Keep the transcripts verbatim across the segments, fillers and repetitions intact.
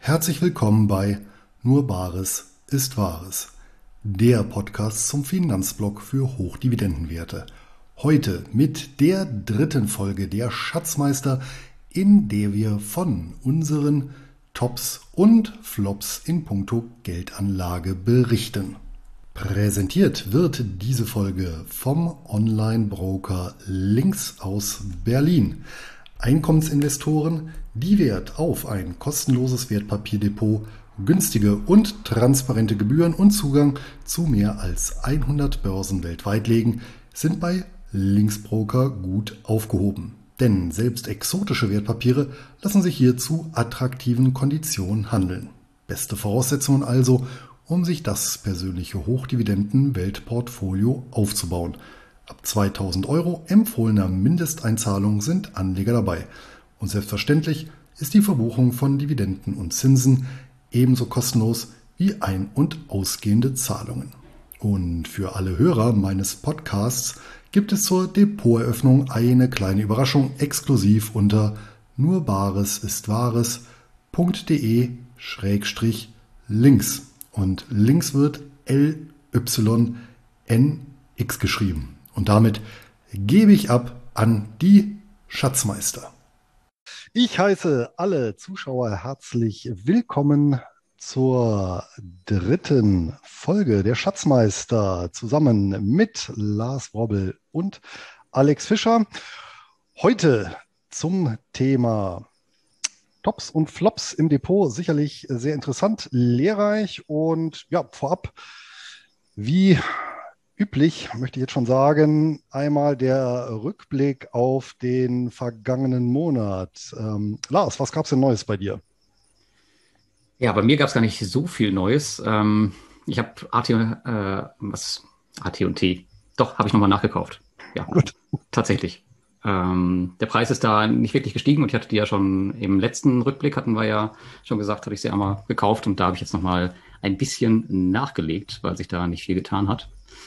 Herzlich willkommen bei Nur Bares ist Wahres, der Podcast zum Finanzblock für Hochdividendenwerte. Heute mit der dritten Folge der Schatzmeister, in der wir von unseren Tops und Flops in puncto Geldanlage berichten. Präsentiert wird diese Folge vom Online-Broker Links aus Berlin. Einkommensinvestoren, die Wert auf ein kostenloses Wertpapierdepot, günstige und transparente Gebühren und Zugang zu mehr als hundert Börsen weltweit legen, sind bei Linksbroker gut aufgehoben. Denn selbst exotische Wertpapiere lassen sich hier zu attraktiven Konditionen handeln. Beste Voraussetzungen also, um sich das persönliche Hochdividenden-Weltportfolio aufzubauen. Ab zweitausend Euro empfohlener Mindesteinzahlung sind Anleger dabei. Und selbstverständlich ist die Verbuchung von Dividenden und Zinsen ebenso kostenlos wie ein- und ausgehende Zahlungen. Und für alle Hörer meines Podcasts gibt es zur Depoteröffnung eine kleine Überraschung exklusiv unter nurbaresistwahres.de Schrägstrich links. Und links wird L Y N X geschrieben. Und damit gebe ich ab an die Schatzmeister. Ich heiße alle Zuschauer herzlich willkommen zur dritten Folge der Schatzmeister zusammen mit Lars Wrobbel und Alex Fischer. Heute zum Thema Tops und Flops im Depot. Sicherlich sehr interessant, lehrreich und ja, vorab, wie üblich, möchte ich jetzt schon sagen, einmal der Rückblick auf den vergangenen Monat. Ähm, Lars, was gab es denn Neues bei dir? Ja, bei mir gab es gar nicht so viel Neues. Ähm, ich habe A T, äh, was, A T und T, doch, habe ich nochmal nachgekauft. Ja, Gut. tatsächlich. Ähm, der Preis ist da nicht wirklich gestiegen und ich hatte die ja schon im letzten Rückblick, hatten wir ja schon gesagt, hatte ich sie einmal gekauft und da habe ich jetzt nochmal ein bisschen nachgelegt, weil sich da nicht viel getan hat.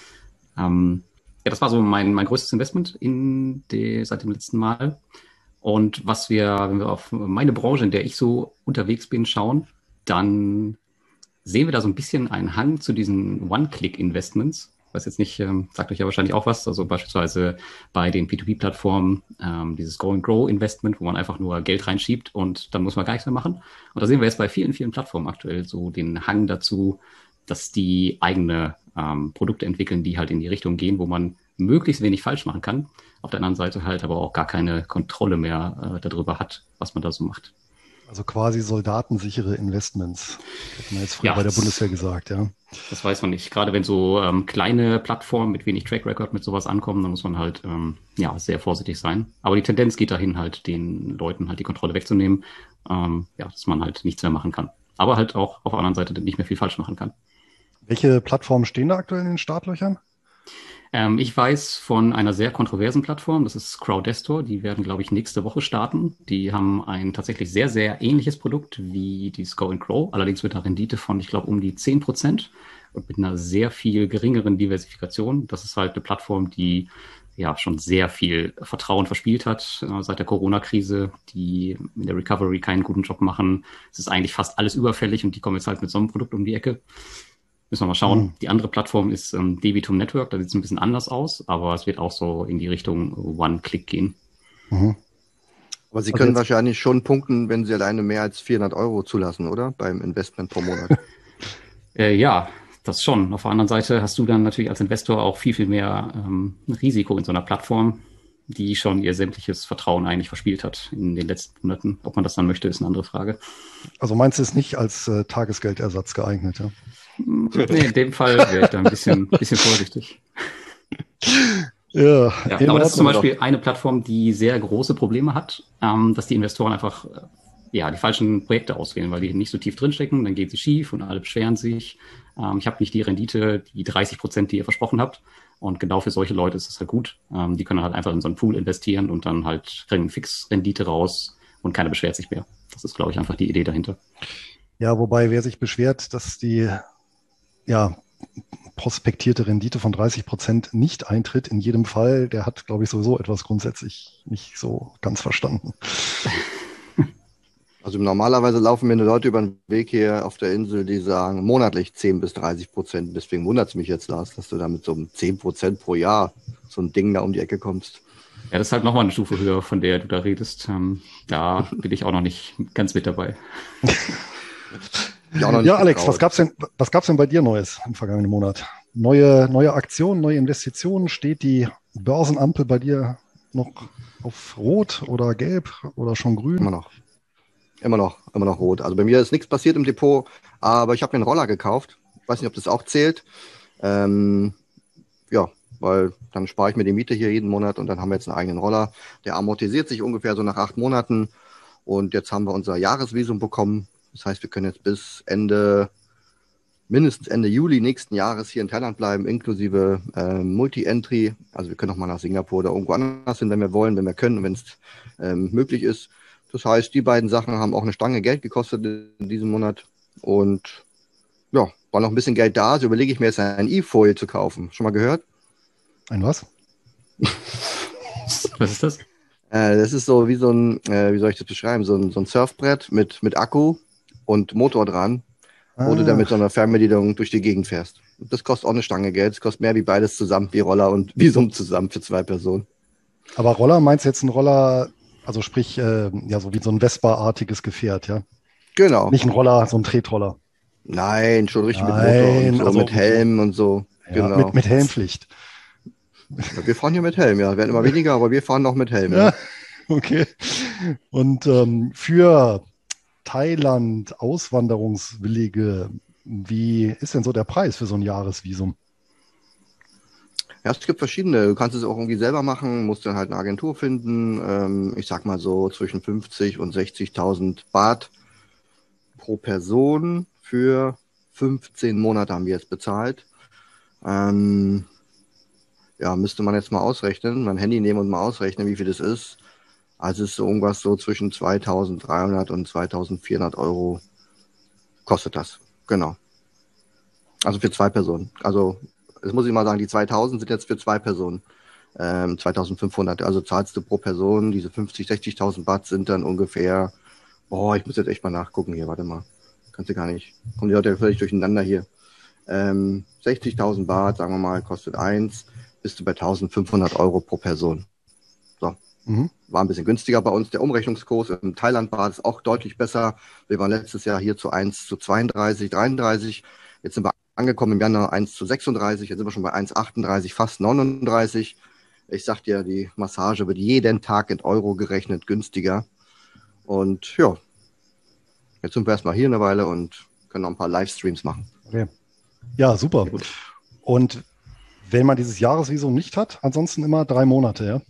Ähm, ja, das war so mein, mein größtes Investment in die, seit dem letzten Mal. Und was wir, wenn wir auf meine Branche, in der ich so unterwegs bin, schauen, dann sehen wir da so ein bisschen einen Hang zu diesen One-Click-Investments. Weiß jetzt nicht, ähm, sagt euch ja wahrscheinlich auch was. Also beispielsweise bei den P zwei P-Plattformen ähm, dieses Go-and-Grow-Investment, wo man einfach nur Geld reinschiebt und dann muss man gar nichts mehr machen. Und da sehen wir jetzt bei vielen, vielen Plattformen aktuell so den Hang dazu, dass die eigene ähm, Produkte entwickeln, die halt in die Richtung gehen, wo man möglichst wenig falsch machen kann. Auf der anderen Seite halt aber auch gar keine Kontrolle mehr äh, darüber hat, was man da so macht. Also quasi soldatensichere Investments, hätte man jetzt früher Ja, bei der das, Bundeswehr gesagt, ja. das weiß man nicht. Gerade wenn so ähm, kleine Plattformen mit wenig Track Record mit sowas ankommen, dann muss man halt ähm, ja sehr vorsichtig sein. Aber die Tendenz geht dahin, halt den Leuten halt die Kontrolle wegzunehmen, ähm, ja, dass man halt nichts mehr machen kann. Aber halt auch auf der anderen Seite nicht mehr viel falsch machen kann. Welche Plattformen stehen da aktuell in den Startlöchern? Ähm, ich weiß von einer sehr kontroversen Plattform, das ist Crowdestor. Die werden, glaube ich, nächste Woche starten. Die haben ein tatsächlich sehr, sehr ähnliches Produkt wie die Go and Grow, allerdings mit einer Rendite von, ich glaube, um die zehn Prozent und mit einer sehr viel geringeren Diversifikation. Das ist halt eine Plattform, die ja schon sehr viel Vertrauen verspielt hat äh, seit der Corona-Krise, die in der Recovery keinen guten Job machen. Es ist eigentlich fast alles überfällig und die kommen jetzt halt mit so einem Produkt um die Ecke. Müssen wir mal schauen. Hm. Die andere Plattform ist ähm, Debitum Network, da sieht es ein bisschen anders aus, aber es wird auch so in die Richtung One-Click gehen. Mhm. Aber Sie Also können jetzt- wahrscheinlich schon punkten, wenn Sie alleine mehr als vierhundert Euro zulassen, oder? Beim Investment pro Monat. Äh, ja, das schon. Auf der anderen Seite hast du dann natürlich als Investor auch viel, viel mehr ähm, Risiko in so einer Plattform, die schon ihr sämtliches Vertrauen eigentlich verspielt hat in den letzten Monaten. Ob man das dann möchte, ist eine andere Frage. Also meinst du es nicht als äh, Tagesgeldersatz geeignet, ja? Nee, in dem Fall wäre ich da ein bisschen, bisschen vorsichtig. Ja, Ja, in aber das ist zum Ordnung. Beispiel eine Plattform, die sehr große Probleme hat, ähm, dass die Investoren einfach äh, ja, die falschen Projekte auswählen, weil die nicht so tief drinstecken, dann geht sie schief und alle beschweren sich. Ähm, ich habe nicht die Rendite, die dreißig Prozent, die ihr versprochen habt. Und genau für solche Leute ist es halt gut. Ähm, die können halt einfach in so einen Pool investieren und dann halt kriegen Fixrendite raus und keiner beschwert sich mehr. Das ist, glaube ich, einfach die Idee dahinter. Ja, wobei wer sich beschwert, dass die ja, prospektierte Rendite von dreißig Prozent nicht eintritt in jedem Fall, der hat, glaube ich, sowieso etwas grundsätzlich nicht so ganz verstanden. Also normalerweise laufen mir Leute über den Weg hier auf der Insel, die sagen monatlich zehn bis dreißig Prozent. Deswegen wundert es mich jetzt, Lars, dass du da mit so einem zehn Prozent pro Jahr so ein Ding da um die Ecke kommst. Ja, das ist halt nochmal eine Stufe höher, von der du da redest. Ähm, da bin ich auch noch nicht ganz mit dabei. Ja, Alex, getraut. was gab's denn, was gab's denn bei dir Neues im vergangenen Monat? Neue, neue Aktionen, neue Investitionen? Steht die Börsenampel bei dir noch auf Rot oder Gelb oder schon Grün? Immer noch. Immer noch, immer noch rot. Also bei mir ist nichts passiert im Depot, aber ich habe mir einen Roller gekauft. Ich weiß nicht, ob das auch zählt. Ähm, ja, weil dann spare ich mir die Miete hier jeden Monat und dann haben wir jetzt einen eigenen Roller. Der amortisiert sich ungefähr so nach acht Monaten und jetzt haben wir unser Jahresvisum bekommen. Das heißt, wir können jetzt bis Ende, mindestens Ende Juli nächsten Jahres hier in Thailand bleiben, inklusive äh, Multi-Entry. Also wir können auch mal nach Singapur oder irgendwo anders hin, wenn wir wollen, wenn wir können, wenn es ähm, möglich ist. Das heißt, die beiden Sachen haben auch eine Stange Geld gekostet in diesem Monat. Und ja, war noch ein bisschen Geld da. So überlege ich mir jetzt ein E-Foil zu kaufen. Schon mal gehört? Ein was? Was ist das? Äh, das ist so wie so ein, äh, wie soll ich das beschreiben? So ein, so ein Surfbrett mit, mit Akku und Motor dran, ah. wo du dann mit so einer Fernbedienung durch die Gegend fährst. Das kostet auch eine Stange Geld. Das kostet mehr wie beides zusammen, wie Roller und Visum zusammen für zwei Personen. Aber Roller, meinst du jetzt ein Roller... Also sprich, äh, ja, so wie so ein Vespa-artiges Gefährt, ja? Genau. Nicht ein Roller, so ein Tretroller. Nein, schon richtig Nein, mit Motor und so, also, mit Helm und so. Ja, genau. Mit, mit Helmpflicht. Ja, wir fahren hier mit Helm, ja. Werden immer weniger, aber wir fahren noch mit Helm. Ja, ja. Okay. Und ähm, für Thailand Auswanderungswillige, wie ist denn so der Preis für so ein Jahresvisum? Ja, es gibt verschiedene. Du kannst es auch irgendwie selber machen, musst dann halt eine Agentur finden. Ähm, ich sag mal so zwischen fünfzig und sechzigtausend Baht pro Person für fünfzehn Monate haben wir jetzt bezahlt. Ähm, ja, müsste man jetzt mal ausrechnen, mein Handy nehmen und mal ausrechnen, wie viel das ist. Also es ist so irgendwas so zwischen zweitausenddreihundert und zweitausendvierhundert Euro kostet das. Genau. Also für zwei Personen. Also das muss ich mal sagen, die zweitausend sind jetzt für zwei Personen, ähm, zweitausendfünfhundert. Also zahlst du pro Person, diese fünfzig, sechzigtausend Baht sind dann ungefähr, boah, ich muss jetzt echt mal nachgucken hier, warte mal. Kannst du gar nicht. Kommen die Leute völlig durcheinander hier. Ähm, sechzigtausend Baht, sagen wir mal, kostet eins, bist du bei eintausendfünfhundert Euro pro Person. So. Mhm. War ein bisschen günstiger bei uns. Der Umrechnungskurs im Thailand-Baht ist auch deutlich besser. Wir waren letztes Jahr hier zu eins zu zweiunddreißig, dreiunddreißig. Jetzt sind wir angekommen im Januar eins zu sechsunddreißig, jetzt sind wir schon bei eins Komma achtunddreißig, fast neununddreißig. Ich sag dir, die Massage wird jeden Tag in Euro gerechnet günstiger. Und ja, jetzt sind wir erstmal hier eine Weile und können noch ein paar Livestreams machen. Okay. Ja, super. Gut. Und wenn man dieses Jahresvisum nicht hat, ansonsten immer drei Monate, ja?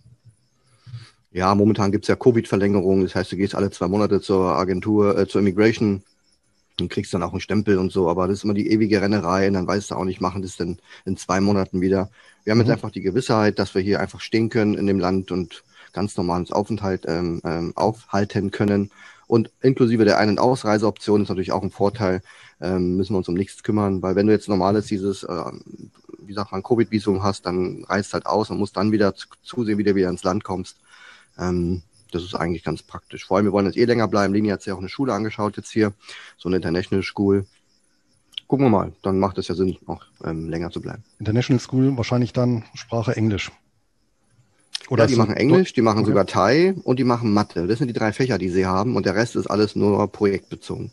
Ja, momentan gibt es ja Covid-Verlängerungen. Das heißt, du gehst alle zwei Monate zur Agentur, äh, zur Immigration und kriegst dann auch einen Stempel und so, aber das ist immer die ewige Rennerei und dann weißt du auch nicht, machen das denn in zwei Monaten wieder. Wir haben mhm. jetzt einfach die Gewissheit, dass wir hier einfach stehen können in dem Land und ganz normales Aufenthalt ähm, ähm, aufhalten können. Und inklusive der Ein- und Ausreiseoption ist natürlich auch ein Vorteil, ähm, müssen wir uns um nichts kümmern, weil wenn du jetzt normales dieses, äh, wie sagt man, Covid-Visum hast, dann reist halt aus und musst dann wieder zu, zusehen, wie du wieder ins Land kommst. Ähm, Das ist eigentlich ganz praktisch. Vor allem, wir wollen jetzt eh länger bleiben. Lini hat sich ja auch eine Schule angeschaut jetzt hier, so eine International School. Gucken wir mal, dann macht es ja Sinn, auch ähm, länger zu bleiben. International School, wahrscheinlich dann Sprache Englisch. Oder ja, die machen Englisch, die machen okay. sogar Thai und die machen Mathe. Das sind die drei Fächer, die sie haben und der Rest ist alles nur projektbezogen.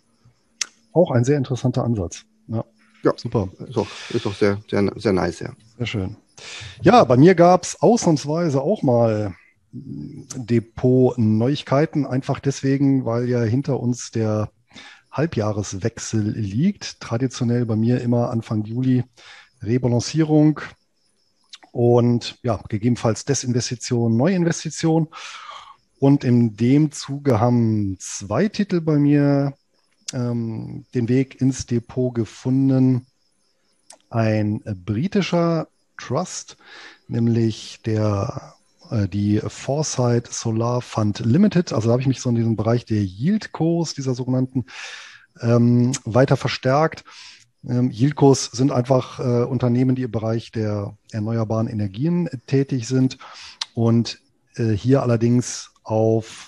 Auch ein sehr interessanter Ansatz. Ja, ja super. Ist auch, ist auch sehr, sehr, sehr nice, ja. Sehr schön. Ja, bei mir gab es ausnahmsweise auch mal Depot-Neuigkeiten, einfach deswegen, weil ja hinter uns der Halbjahreswechsel liegt. Traditionell bei mir immer Anfang Juli Rebalancierung und ja, gegebenenfalls Desinvestition, Neuinvestition. Und in dem Zuge haben zwei Titel bei mir ähm, den Weg ins Depot gefunden. Ein britischer Trust, nämlich der die Foresight Solar Fund Limited. Also da habe ich mich so in diesem Bereich der Yieldcos, dieser sogenannten, ähm, weiter verstärkt. Ähm, Yieldcos sind einfach äh, Unternehmen, die im Bereich der erneuerbaren Energien tätig sind und äh, hier allerdings auf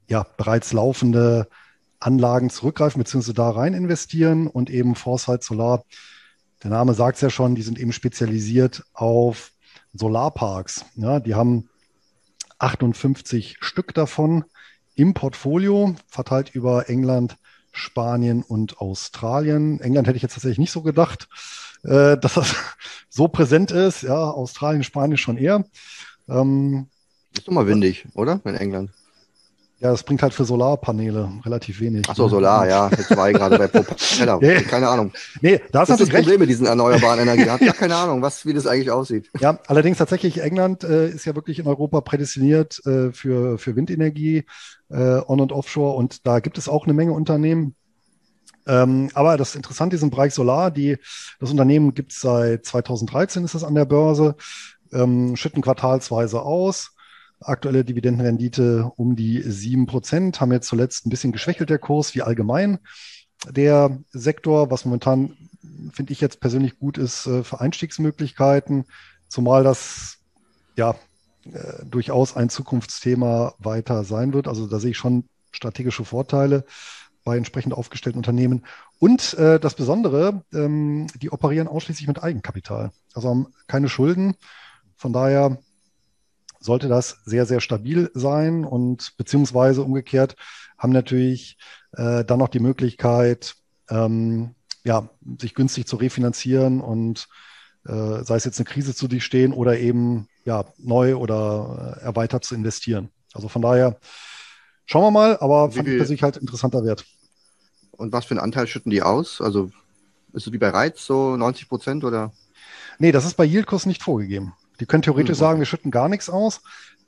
ja, bereits laufende Anlagen zurückgreifen bzw. da rein investieren und eben Foresight Solar, der Name sagt es ja schon, die sind eben spezialisiert auf Solarparks. Ja, die haben achtundfünfzig Stück davon im Portfolio, verteilt über England, Spanien und Australien. England hätte ich jetzt tatsächlich nicht so gedacht, äh, dass das so präsent ist. Ja, Australien, Spanien schon eher. Ähm, Ist doch mal windig, oder? In England. Ja, das bringt halt für Solarpaneele relativ wenig. Ach so, Solar, ja. Jetzt war ich gerade bei Propeller. Ja. Keine Ahnung. Nee, da ist Das ist das natürlich Problem recht. mit diesen erneuerbaren Energien. Ich habe gar keine Ahnung, was, wie das eigentlich aussieht. Ja, allerdings tatsächlich, England äh, ist ja wirklich in Europa prädestiniert äh, für, für Windenergie, äh, On- und Offshore. Und da gibt es auch eine Menge Unternehmen. Ähm, aber das Interessante ist im Bereich Solar, die, das Unternehmen gibt es seit zweitausenddreizehn, ist das an der Börse, ähm, schütten quartalsweise aus. Aktuelle Dividendenrendite um die sieben Prozent, haben jetzt zuletzt ein bisschen geschwächelt der Kurs, wie allgemein der Sektor, was momentan, finde ich jetzt persönlich gut ist, äh, für Einstiegsmöglichkeiten, zumal das ja äh, durchaus ein Zukunftsthema weiter sein wird. Also da sehe ich schon strategische Vorteile bei entsprechend aufgestellten Unternehmen. Und äh, das Besondere, ähm, die operieren ausschließlich mit Eigenkapital, also haben keine Schulden. Von daher sollte das sehr, sehr stabil sein und beziehungsweise umgekehrt haben natürlich äh, dann noch die Möglichkeit, ähm, ja, sich günstig zu refinanzieren und äh, sei es jetzt eine Krise zu durchstehen oder eben ja, neu oder äh, erweitert zu investieren. Also von daher schauen wir mal, aber Wie fand ich viel, persönlich halt interessanter Wert. und was für einen Anteil schütten die aus? Also ist es wie bei Reiz so neunzig Prozent oder? Nee, das ist bei Yieldkurs nicht vorgegeben. Die können theoretisch Hm, sagen, okay. wir schütten gar nichts aus.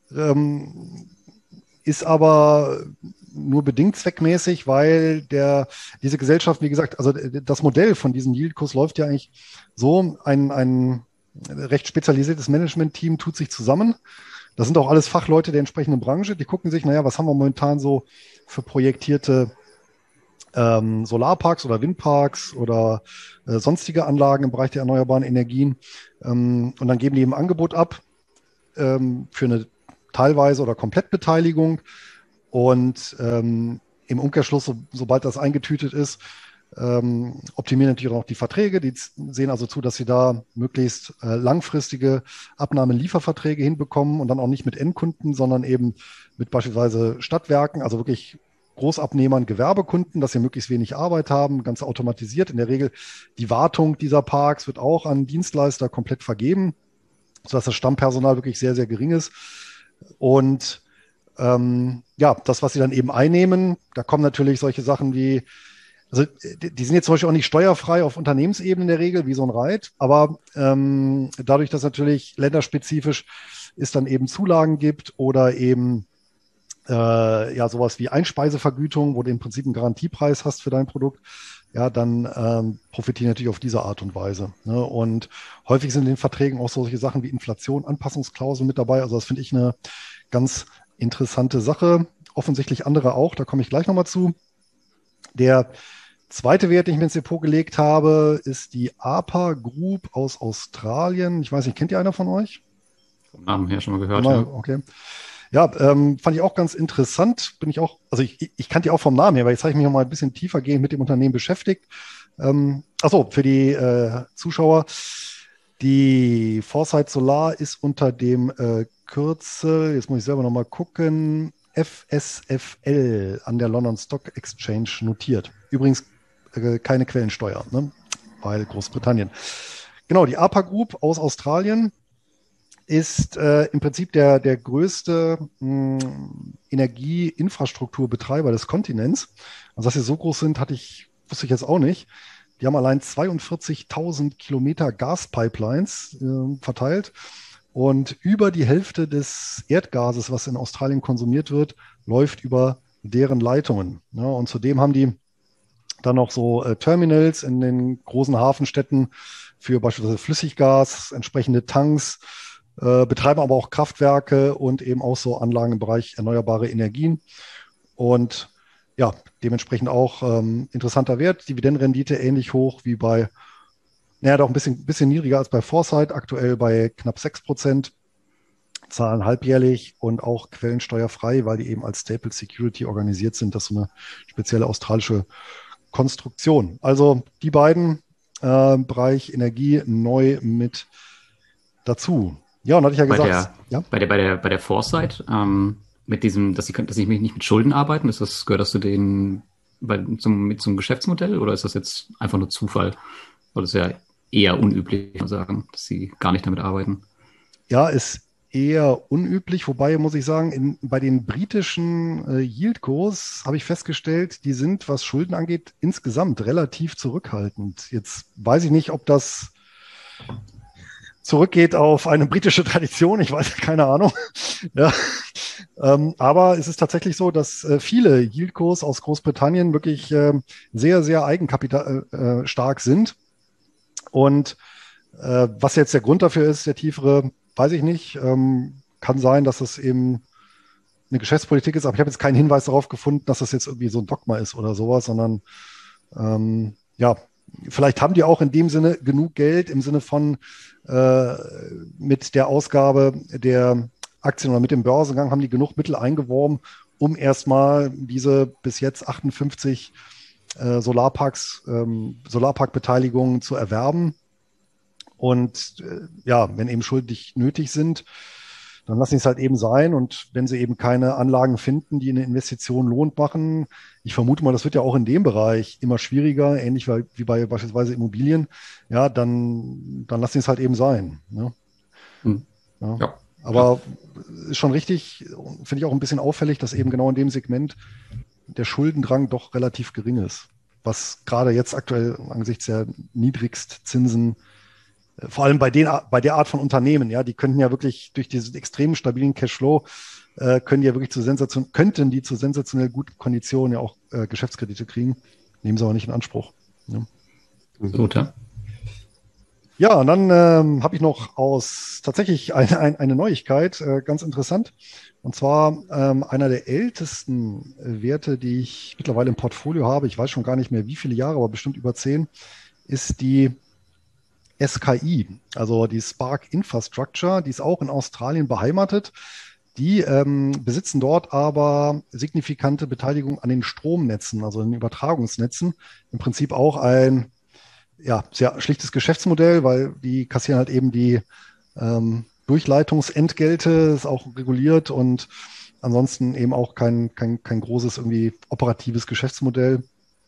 Ähm, ist aber nur bedingt zweckmäßig, weil der, diese Gesellschaft, wie gesagt, also das Modell von diesem Yieldkurs läuft ja eigentlich so, ein, ein recht spezialisiertes Management-Team tut sich zusammen. Das sind auch alles Fachleute der entsprechenden Branche, die gucken sich, naja, was haben wir momentan so für projektierte ähm, Solarparks oder Windparks oder äh, sonstige Anlagen im Bereich der erneuerbaren Energien. Ähm, und dann geben die eben Angebot ab ähm, für eine teilweise oder Komplettbeteiligung. Und ähm, im Umkehrschluss, so, sobald das eingetütet ist, ähm, optimieren natürlich auch die Verträge. Die sehen also zu, dass sie da möglichst äh, langfristige Abnahmelieferverträge hinbekommen und dann auch nicht mit Endkunden, sondern eben mit beispielsweise Stadtwerken, also wirklich Großabnehmern, Gewerbekunden, dass sie möglichst wenig Arbeit haben, ganz automatisiert. In der Regel die Wartung dieser Parks wird auch an Dienstleister komplett vergeben, sodass das Stammpersonal wirklich sehr, sehr gering ist. Und ähm, ja, das, was sie dann eben einnehmen, da kommen natürlich solche Sachen wie, also die, die sind jetzt zum Beispiel auch nicht steuerfrei auf Unternehmensebene in der Regel, wie so ein Reit, aber ähm, dadurch, dass natürlich länderspezifisch es dann eben Zulagen gibt oder eben äh, ja sowas wie Einspeisevergütung, wo du im Prinzip einen Garantiepreis hast für dein Produkt, ja, dann ähm, profitieren natürlich auf diese Art und Weise. Ne? Und häufig sind in den Verträgen auch solche Sachen wie Inflation, Anpassungsklauseln mit dabei. Also das finde ich eine ganz interessante Sache. Offensichtlich andere auch, da komme ich gleich nochmal zu. Der zweite Wert, den ich mir ins Depot gelegt habe, ist die A P A Group aus Australien. Ich weiß nicht, kennt ihr einer von euch? Vom Namen her schon mal gehört, Mal, ja. okay. Ja, ähm, fand ich auch ganz interessant. Bin ich auch, also ich, ich kannte die auch vom Namen her, aber jetzt habe ich mich noch mal ein bisschen tiefer gehend mit dem Unternehmen beschäftigt. Ähm, achso, für die äh, Zuschauer. Die Foresight Solar ist unter dem äh, Kürzel, jetzt muss ich selber noch mal gucken, F S F L an der London Stock Exchange notiert. Übrigens äh, keine Quellensteuer, ne? Weil Großbritannien. Genau, die A P A Group aus Australien ist äh, im Prinzip der, der größte mh, Energieinfrastrukturbetreiber des Kontinents. Also, dass sie so groß sind, hatte ich, wusste ich jetzt auch nicht. Die haben allein zweiundvierzigtausend Kilometer Gaspipelines äh, verteilt und über die Hälfte des Erdgases, was in Australien konsumiert wird, läuft über deren Leitungen. Ja, und zudem haben die dann noch so äh, Terminals in den großen Hafenstädten für beispielsweise Flüssiggas, entsprechende Tanks, äh, betreiben aber auch Kraftwerke und eben auch so Anlagen im Bereich erneuerbare Energien. Und ja, dementsprechend auch ähm, interessanter Wert. Dividendenrendite ähnlich hoch wie bei, naja, doch ein bisschen, bisschen niedriger als bei Foresight, aktuell bei knapp sechs Prozent. zahlen halbjährlich und auch quellensteuerfrei, weil die eben als Staple Security organisiert sind. Das ist so eine spezielle australische Konstruktion. Also die beiden äh, Bereich Energie neu mit dazu. Ja, und hatte ich ja Bei gesagt, der, ja? bei der, bei der, bei der Foresight, ähm, mit diesem, dass sie, dass sie nicht mit Schulden arbeiten, ist das, gehört das zu den, bei, zum, mit zum Geschäftsmodell oder ist das jetzt einfach nur Zufall? Oder ist ja eher unüblich, kann man sagen, dass sie gar nicht damit arbeiten? Ja, ist eher unüblich, wobei muss ich sagen, in, bei den britischen äh, Yieldcos habe ich festgestellt, die sind, was Schulden angeht, insgesamt relativ zurückhaltend. Jetzt weiß ich nicht, ob das zurückgeht auf eine britische Tradition, ich weiß, keine Ahnung. Ja. Ähm, aber es ist tatsächlich so, dass äh, viele Yieldcos aus Großbritannien wirklich äh, sehr, sehr eigenkapitalstark äh, sind. Und äh, was jetzt der Grund dafür ist, der tiefere, weiß ich nicht. Ähm, kann sein, dass es eben eine Geschäftspolitik ist, aber ich habe jetzt keinen Hinweis darauf gefunden, dass das jetzt irgendwie so ein Dogma ist oder sowas, sondern ähm, ja, vielleicht haben die auch in dem Sinne genug Geld im Sinne von äh, mit der Ausgabe der Aktien oder mit dem Börsengang haben die genug Mittel eingeworben, um erstmal diese bis jetzt achtundfünfzig äh, Solarparks, ähm, Solarparkbeteiligungen zu erwerben. Und äh, ja, wenn eben Schulden nicht nötig sind, dann lassen sie es halt eben sein. Und wenn sie eben keine Anlagen finden, die eine Investition lohnt machen, ich vermute mal, das wird ja auch in dem Bereich immer schwieriger, ähnlich wie bei beispielsweise Immobilien, ja, dann, dann lassen sie es halt eben sein. Ne? Hm. Ja. Ja. Aber ist schon richtig, finde ich auch ein bisschen auffällig, dass eben genau in dem Segment der Schuldendrang doch relativ gering ist. Was gerade jetzt aktuell angesichts der Niedrigstzinsen, vor allem bei, den, bei der Art von Unternehmen, ja, die könnten ja wirklich durch diesen extrem stabilen Cashflow, äh, können die ja wirklich zu Sensation, könnten die zu sensationell guten Konditionen ja auch äh, Geschäftskredite kriegen, nehmen sie aber nicht in Anspruch. Ja. Gut, ja. Ja, und dann ähm, habe ich noch aus tatsächlich ein, ein, eine Neuigkeit, äh, ganz interessant. Und zwar ähm, einer der ältesten Werte, die ich mittlerweile im Portfolio habe, ich weiß schon gar nicht mehr wie viele Jahre, aber bestimmt über zehn, ist die S K I, also die Spark Infrastructure, die ist auch in Australien beheimatet. Die ähm, besitzen dort aber signifikante Beteiligung an den Stromnetzen, also den Übertragungsnetzen. Im Prinzip auch ein ja, sehr schlichtes Geschäftsmodell, weil die kassieren halt eben die ähm, Durchleitungsentgelte, ist auch reguliert und ansonsten eben auch kein, kein, kein großes irgendwie operatives Geschäftsmodell.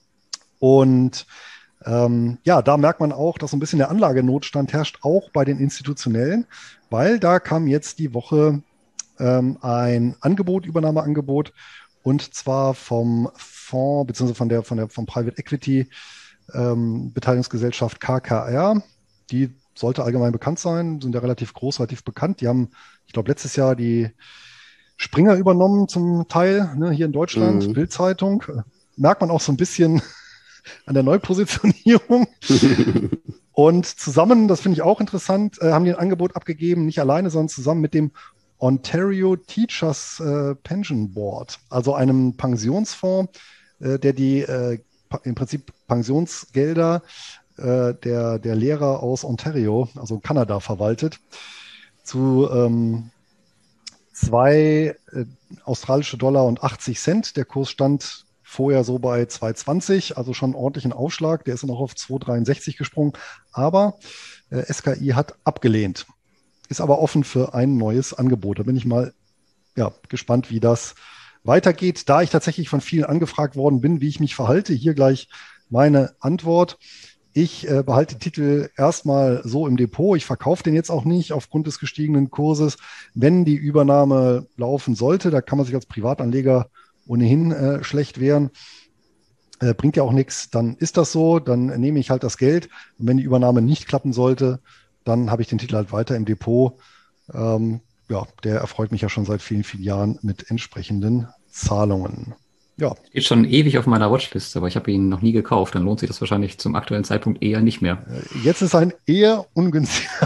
Und ähm, ja, da merkt man auch, dass so ein bisschen der Anlagenotstand herrscht, auch bei den Institutionellen, weil da kam jetzt die Woche ähm, ein Angebot, Übernahmeangebot, und zwar vom Fonds, beziehungsweise von der, von der, vom Private Equity ähm, Beteiligungsgesellschaft K K R. Die sollte allgemein bekannt sein, sind ja relativ groß, relativ bekannt. Die haben, ich glaube, letztes Jahr die Springer übernommen zum Teil, ne, hier in Deutschland, mhm. Bild-Zeitung. Merkt man auch so ein bisschen an der Neupositionierung. Und zusammen, das finde ich auch interessant, äh, haben die ein Angebot abgegeben, nicht alleine, sondern zusammen mit dem Ontario Teachers äh, Pension Board, also einem Pensionsfonds, äh, der die äh, im Prinzip Pensionsgelder äh, der, der Lehrer aus Ontario, also Kanada, verwaltet, zu ähm, zwei äh, australische Dollar und achtzig Cent. Der Kurs stand vorher so bei zwei zwanzig, also schon einen ordentlichen Aufschlag. Der ist dann auch auf zwei dreiundsechzig gesprungen. Aber äh, S K I hat abgelehnt, ist aber offen für ein neues Angebot. Da bin ich mal ja, gespannt, wie das weitergeht. Da ich tatsächlich von vielen angefragt worden bin, wie ich mich verhalte, hier gleich meine Antwort. Ich äh, behalte den Titel erstmal so im Depot. Ich verkaufe den jetzt auch nicht aufgrund des gestiegenen Kurses. Wenn die Übernahme laufen sollte, da kann man sich als Privatanleger ohnehin äh, schlecht wehren. Äh, bringt ja auch nichts. Dann ist das so. Dann nehme ich halt das Geld. Und wenn die Übernahme nicht klappen sollte, dann habe ich den Titel halt weiter im Depot. Ähm, ja, der erfreut mich ja schon seit vielen, vielen Jahren mit entsprechenden Zahlungen. Ja. Steht schon ewig auf meiner Watchlist, aber ich habe ihn noch nie gekauft. Dann lohnt sich das wahrscheinlich zum aktuellen Zeitpunkt eher nicht mehr. Jetzt ist ein eher ungünstiger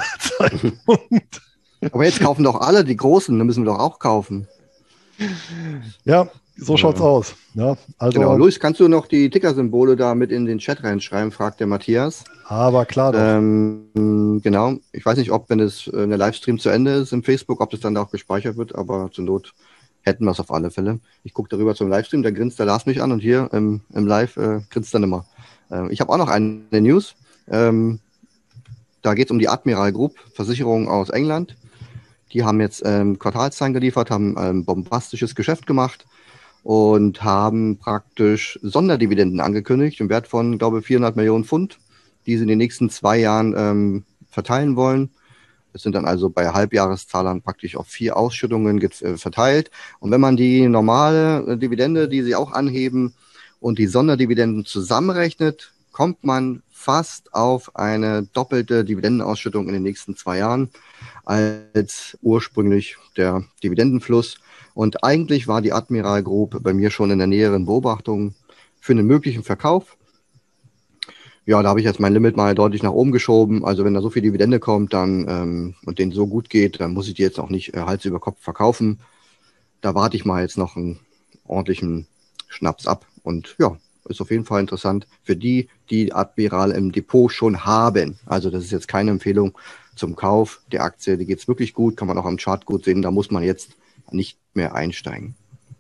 Zeitpunkt. Aber jetzt kaufen doch alle die Großen, dann müssen wir doch auch kaufen. Ja, So schaut's ja. aus. Ja, also, genau. Luis, kannst du noch die Ticker-Symbole da mit in den Chat reinschreiben, fragt der Matthias. Aber klar doch. Ähm, genau. Ich weiß nicht, ob, wenn es äh, der Livestream zu Ende ist im Facebook, ob das dann da auch gespeichert wird, aber zur Not hätten wir es auf alle Fälle. Ich gucke darüber zum Livestream, da grinst der Lars mich an und hier im, im Live äh, grinst dann immer. Ähm, ich habe auch noch eine News. Ähm, da geht es um die Admiral Group, Versicherung aus England. Die haben jetzt ähm, Quartalszahlen geliefert, haben ein ähm, bombastisches Geschäft gemacht und haben praktisch Sonderdividenden angekündigt im Wert von, glaube ich, vierhundert Millionen Pfund, die sie in den nächsten zwei Jahren ähm, verteilen wollen. Das sind dann also bei Halbjahreszahlern praktisch auf vier Ausschüttungen äh, verteilt. Und wenn man die normale äh, Dividende, die sie auch anheben, und die Sonderdividenden zusammenrechnet, kommt man fast auf eine doppelte Dividendenausschüttung in den nächsten zwei Jahren als ursprünglich der Dividendenfluss. Und eigentlich war die Admiral Group bei mir schon in der näheren Beobachtung für einen möglichen Verkauf. Ja, da habe ich jetzt mein Limit mal deutlich nach oben geschoben. Also wenn da so viel Dividende kommt dann ähm, und denen so gut geht, dann muss ich die jetzt auch nicht äh, Hals über Kopf verkaufen. Da warte ich mal jetzt noch einen ordentlichen Schnaps ab. Und ja, ist auf jeden Fall interessant für die, die Admiral im Depot schon haben. Also das ist jetzt keine Empfehlung zum Kauf der Aktie. Die geht's wirklich gut, kann man auch am Chart gut sehen. Da muss man jetzt nicht mehr einsteigen.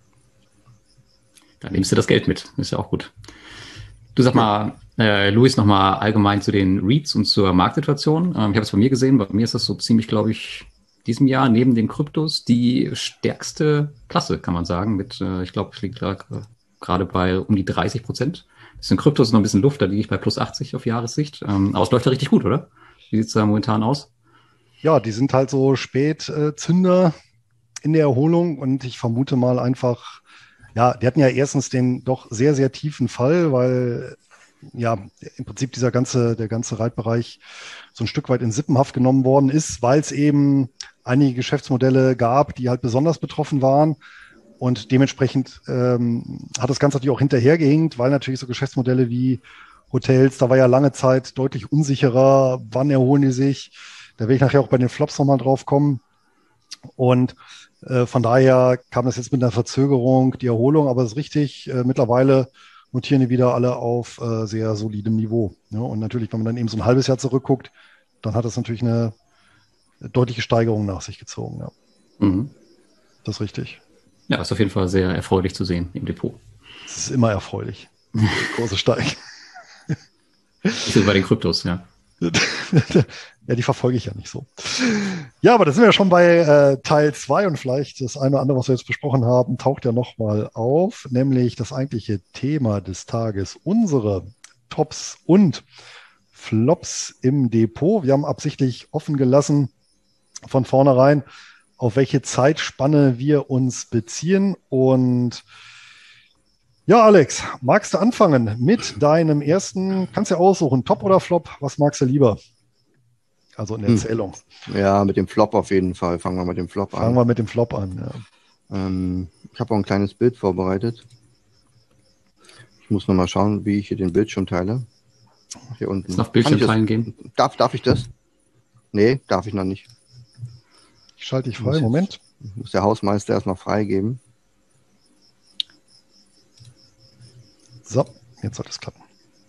Dann nimmst du das Geld mit. Ist ja auch gut. Du sag mal, äh, Luis, nochmal allgemein zu den REITs und zur Marktsituation. Ähm, ich habe es bei mir gesehen. Bei mir ist das so ziemlich, glaube ich, diesem Jahr neben den Kryptos die stärkste Klasse, kann man sagen. Mit, äh, ich glaube, es liegt gerade bei um die dreißig Prozent. Das sind Kryptos noch ein bisschen Luft. Da liege ich bei plus achtzig auf Jahressicht. Ähm, aber es läuft ja richtig gut, oder? Wie sieht es da momentan aus? Ja, die sind halt so Spätzünder in der Erholung und ich vermute mal einfach, ja, die hatten ja erstens den doch sehr, sehr tiefen Fall, weil ja im Prinzip dieser ganze, der ganze Reitbereich so ein Stück weit in Sippenhaft genommen worden ist, weil es eben einige Geschäftsmodelle gab, die halt besonders betroffen waren. Und dementsprechend ähm, hat das Ganze natürlich auch hinterhergehinkt, weil natürlich so Geschäftsmodelle wie Hotels, da war ja lange Zeit deutlich unsicherer, wann erholen die sich. Da will ich nachher auch bei den Flops nochmal drauf kommen. Und äh, von daher kam das jetzt mit einer Verzögerung, die Erholung, aber es ist richtig, äh, mittlerweile notieren die wieder alle auf äh, sehr solidem Niveau. Ja, und natürlich, wenn man dann eben so ein halbes Jahr zurückguckt, dann hat das natürlich eine deutliche Steigerung nach sich gezogen. Ja. Mhm. Das ist richtig. Ja, ist auf jeden Fall sehr erfreulich zu sehen im Depot. Es ist immer erfreulich. Kurse steigen. So bei den Kryptos, ja. Ja, die verfolge ich ja nicht so. Ja, aber da sind wir ja schon bei äh, Teil zwei und vielleicht das eine oder andere, was wir jetzt besprochen haben, taucht ja nochmal auf, nämlich das eigentliche Thema des Tages, unsere Tops und Flops im Depot. Wir haben absichtlich offen gelassen von vornherein, auf welche Zeitspanne wir uns beziehen. Und ja, Alex, magst du anfangen mit deinem ersten, kannst ja aussuchen, Top oder Flop, was magst du lieber? Also in der Erzählung. Ja, mit dem Flop auf jeden Fall. Fangen wir mit dem Flop Fangen an. Fangen wir mit dem Flop an, ja. Ähm, ich habe auch ein kleines Bild vorbereitet. Ich muss noch mal schauen, wie ich hier den Bildschirm teile. Hier unten. Ist noch Bildschirm teilen gehen? Darf, darf ich das? Nee, darf ich noch nicht. Ich schalte dich frei, Moment. Jetzt, muss der Hausmeister erstmal freigeben. So, jetzt soll es klappen.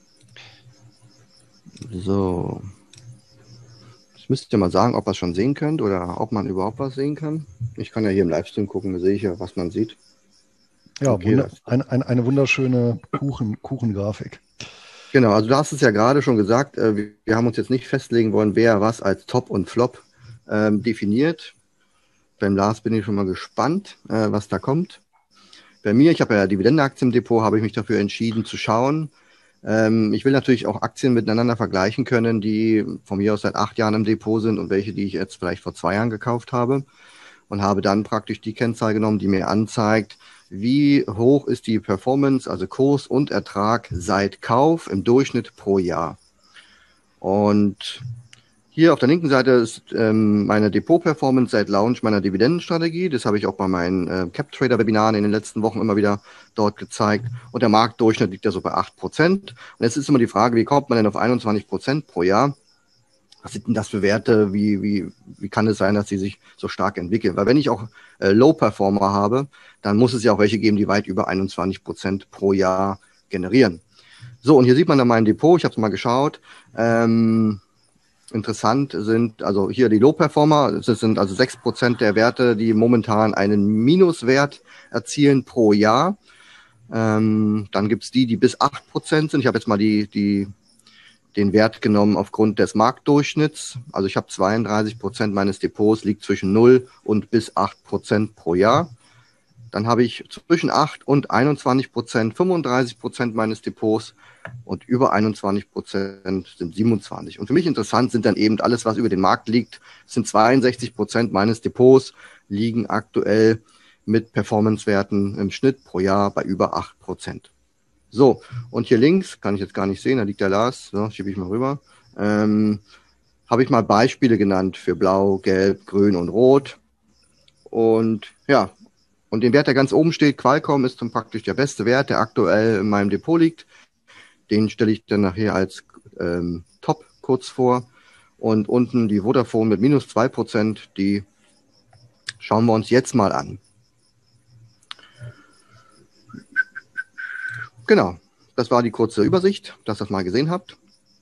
So. Ich müsste mal sagen, ob ihr es schon sehen könnt oder ob man überhaupt was sehen kann. Ich kann ja hier im Livestream gucken, da sehe ich ja, was man sieht. Ja, okay, wunder, ein, ein, eine wunderschöne Kuchen, Kuchengrafik. Genau, also du hast es ja gerade schon gesagt, äh, wir haben uns jetzt nicht festlegen wollen, wer was als Top und Flop ähm, definiert. Beim Lars bin ich schon mal gespannt, äh, was da kommt. Bei mir, ich habe ja Dividendenaktien im Depot, habe ich mich dafür entschieden zu schauen. Ähm, ich will natürlich auch Aktien miteinander vergleichen können, die von mir aus seit acht Jahren im Depot sind und welche, die ich jetzt vielleicht vor zwei Jahren gekauft habe. Und habe dann praktisch die Kennzahl genommen, die mir anzeigt, wie hoch ist die Performance, also Kurs und Ertrag seit Kauf im Durchschnitt pro Jahr. Und hier auf der linken Seite ist ähm, meine Depot-Performance seit Launch meiner Dividendenstrategie. Das habe ich auch bei meinen äh, Cap-Trader-Webinaren in den letzten Wochen immer wieder dort gezeigt. Und der Marktdurchschnitt liegt ja so bei acht Prozent. Und jetzt ist immer die Frage, wie kommt man denn auf einundzwanzig Prozent pro Jahr? was sind denn das für Werte, wie, wie, wie kann es sein, dass sie sich so stark entwickeln? Weil wenn ich auch äh, Low-Performer habe, dann muss es ja auch welche geben, die weit über einundzwanzig Prozent pro Jahr generieren. So, und hier sieht man dann mein Depot, ich habe es mal geschaut. Ähm, interessant sind, also hier die Low-Performer, das sind also sechs Prozent der Werte, die momentan einen Minuswert erzielen pro Jahr. Ähm, dann gibt's die, die bis acht Prozent sind. Ich habe jetzt mal die, die, den Wert genommen aufgrund des Marktdurchschnitts. Also ich habe zweiunddreißig Prozent meines Depots liegt zwischen null und bis acht Prozent pro Jahr. Dann habe ich zwischen acht und einundzwanzig Prozent fünfunddreißig Prozent meines Depots und über einundzwanzig Prozent sind siebenundzwanzig. Und für mich interessant sind dann eben alles, was über den Markt liegt, das sind zweiundsechzig Prozent meines Depots, liegen aktuell mit Performancewerten im Schnitt pro Jahr bei über acht Prozent. So, und hier links, kann ich jetzt gar nicht sehen, da liegt der Lars, so, schiebe ich mal rüber, ähm, habe ich mal Beispiele genannt für Blau, Gelb, Grün und Rot. Und ja, und den Wert, der ganz oben steht, Qualcomm, ist dann praktisch der beste Wert, der aktuell in meinem Depot liegt. Den stelle ich dann nachher als ähm, Top kurz vor. Und unten die Vodafone mit minus zwei Prozent, die schauen wir uns jetzt mal an. Genau, das war die kurze Übersicht, dass ihr das mal gesehen habt.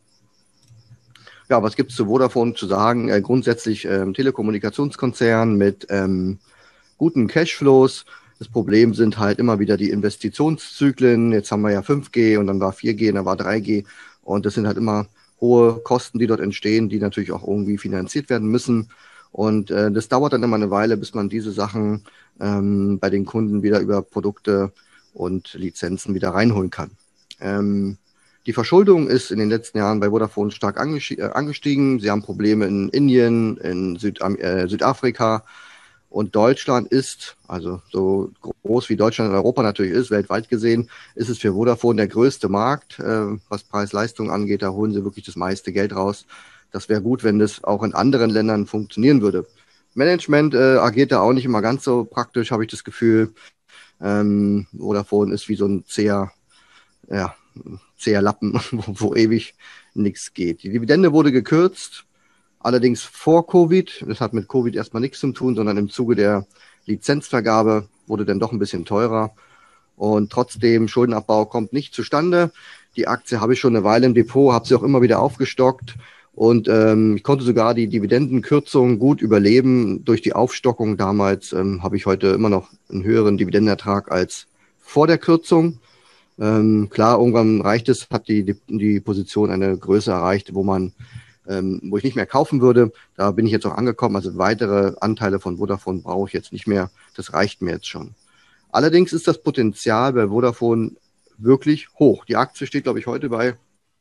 Ja, was gibt es zu Vodafone zu sagen? Äh, grundsätzlich ähm, Telekommunikationskonzern mit ähm, guten Cashflows. Das Problem sind halt immer wieder die Investitionszyklen. Jetzt haben wir ja fünf G und dann war vier G und dann war drei G. Und das sind halt immer hohe Kosten, die dort entstehen, die natürlich auch irgendwie finanziert werden müssen. Und äh, das dauert dann immer eine Weile, bis man diese Sachen ähm, bei den Kunden wieder über Produkte und Lizenzen wieder reinholen kann. Ähm, die Verschuldung ist in den letzten Jahren bei Vodafone stark angestiegen. Sie haben Probleme in Indien, in Südam- äh, Südafrika. Und Deutschland ist, also so groß wie Deutschland in Europa natürlich ist, weltweit gesehen, ist es für Vodafone der größte Markt, äh, was Preis-Leistung angeht. Da holen sie wirklich das meiste Geld raus. Das wäre gut, wenn das auch in anderen Ländern funktionieren würde. Management äh, agiert da auch nicht immer ganz so praktisch, habe ich das Gefühl. Ähm, Vodafone ist wie so ein zäher, ja, zäher Lappen, wo, wo ewig nichts geht. Die Dividende wurde gekürzt. Allerdings vor Covid, das hat mit Covid erstmal nichts zu tun, sondern im Zuge der Lizenzvergabe wurde dann doch ein bisschen teurer. Und trotzdem, Schuldenabbau kommt nicht zustande. Die Aktie habe ich schon eine Weile im Depot, habe sie auch immer wieder aufgestockt. Und ähm, ich konnte sogar die Dividendenkürzung gut überleben. Durch die Aufstockung damals ähm, habe ich heute immer noch einen höheren Dividendenertrag als vor der Kürzung. Ähm, klar, irgendwann reicht es, hat die, die, die Position eine Größe erreicht, wo man Ähm, wo ich nicht mehr kaufen würde. Da bin ich jetzt auch angekommen. Also weitere Anteile von Vodafone brauche ich jetzt nicht mehr. Das reicht mir jetzt schon. Allerdings ist das Potenzial bei Vodafone wirklich hoch. Die Aktie steht, glaube ich, heute bei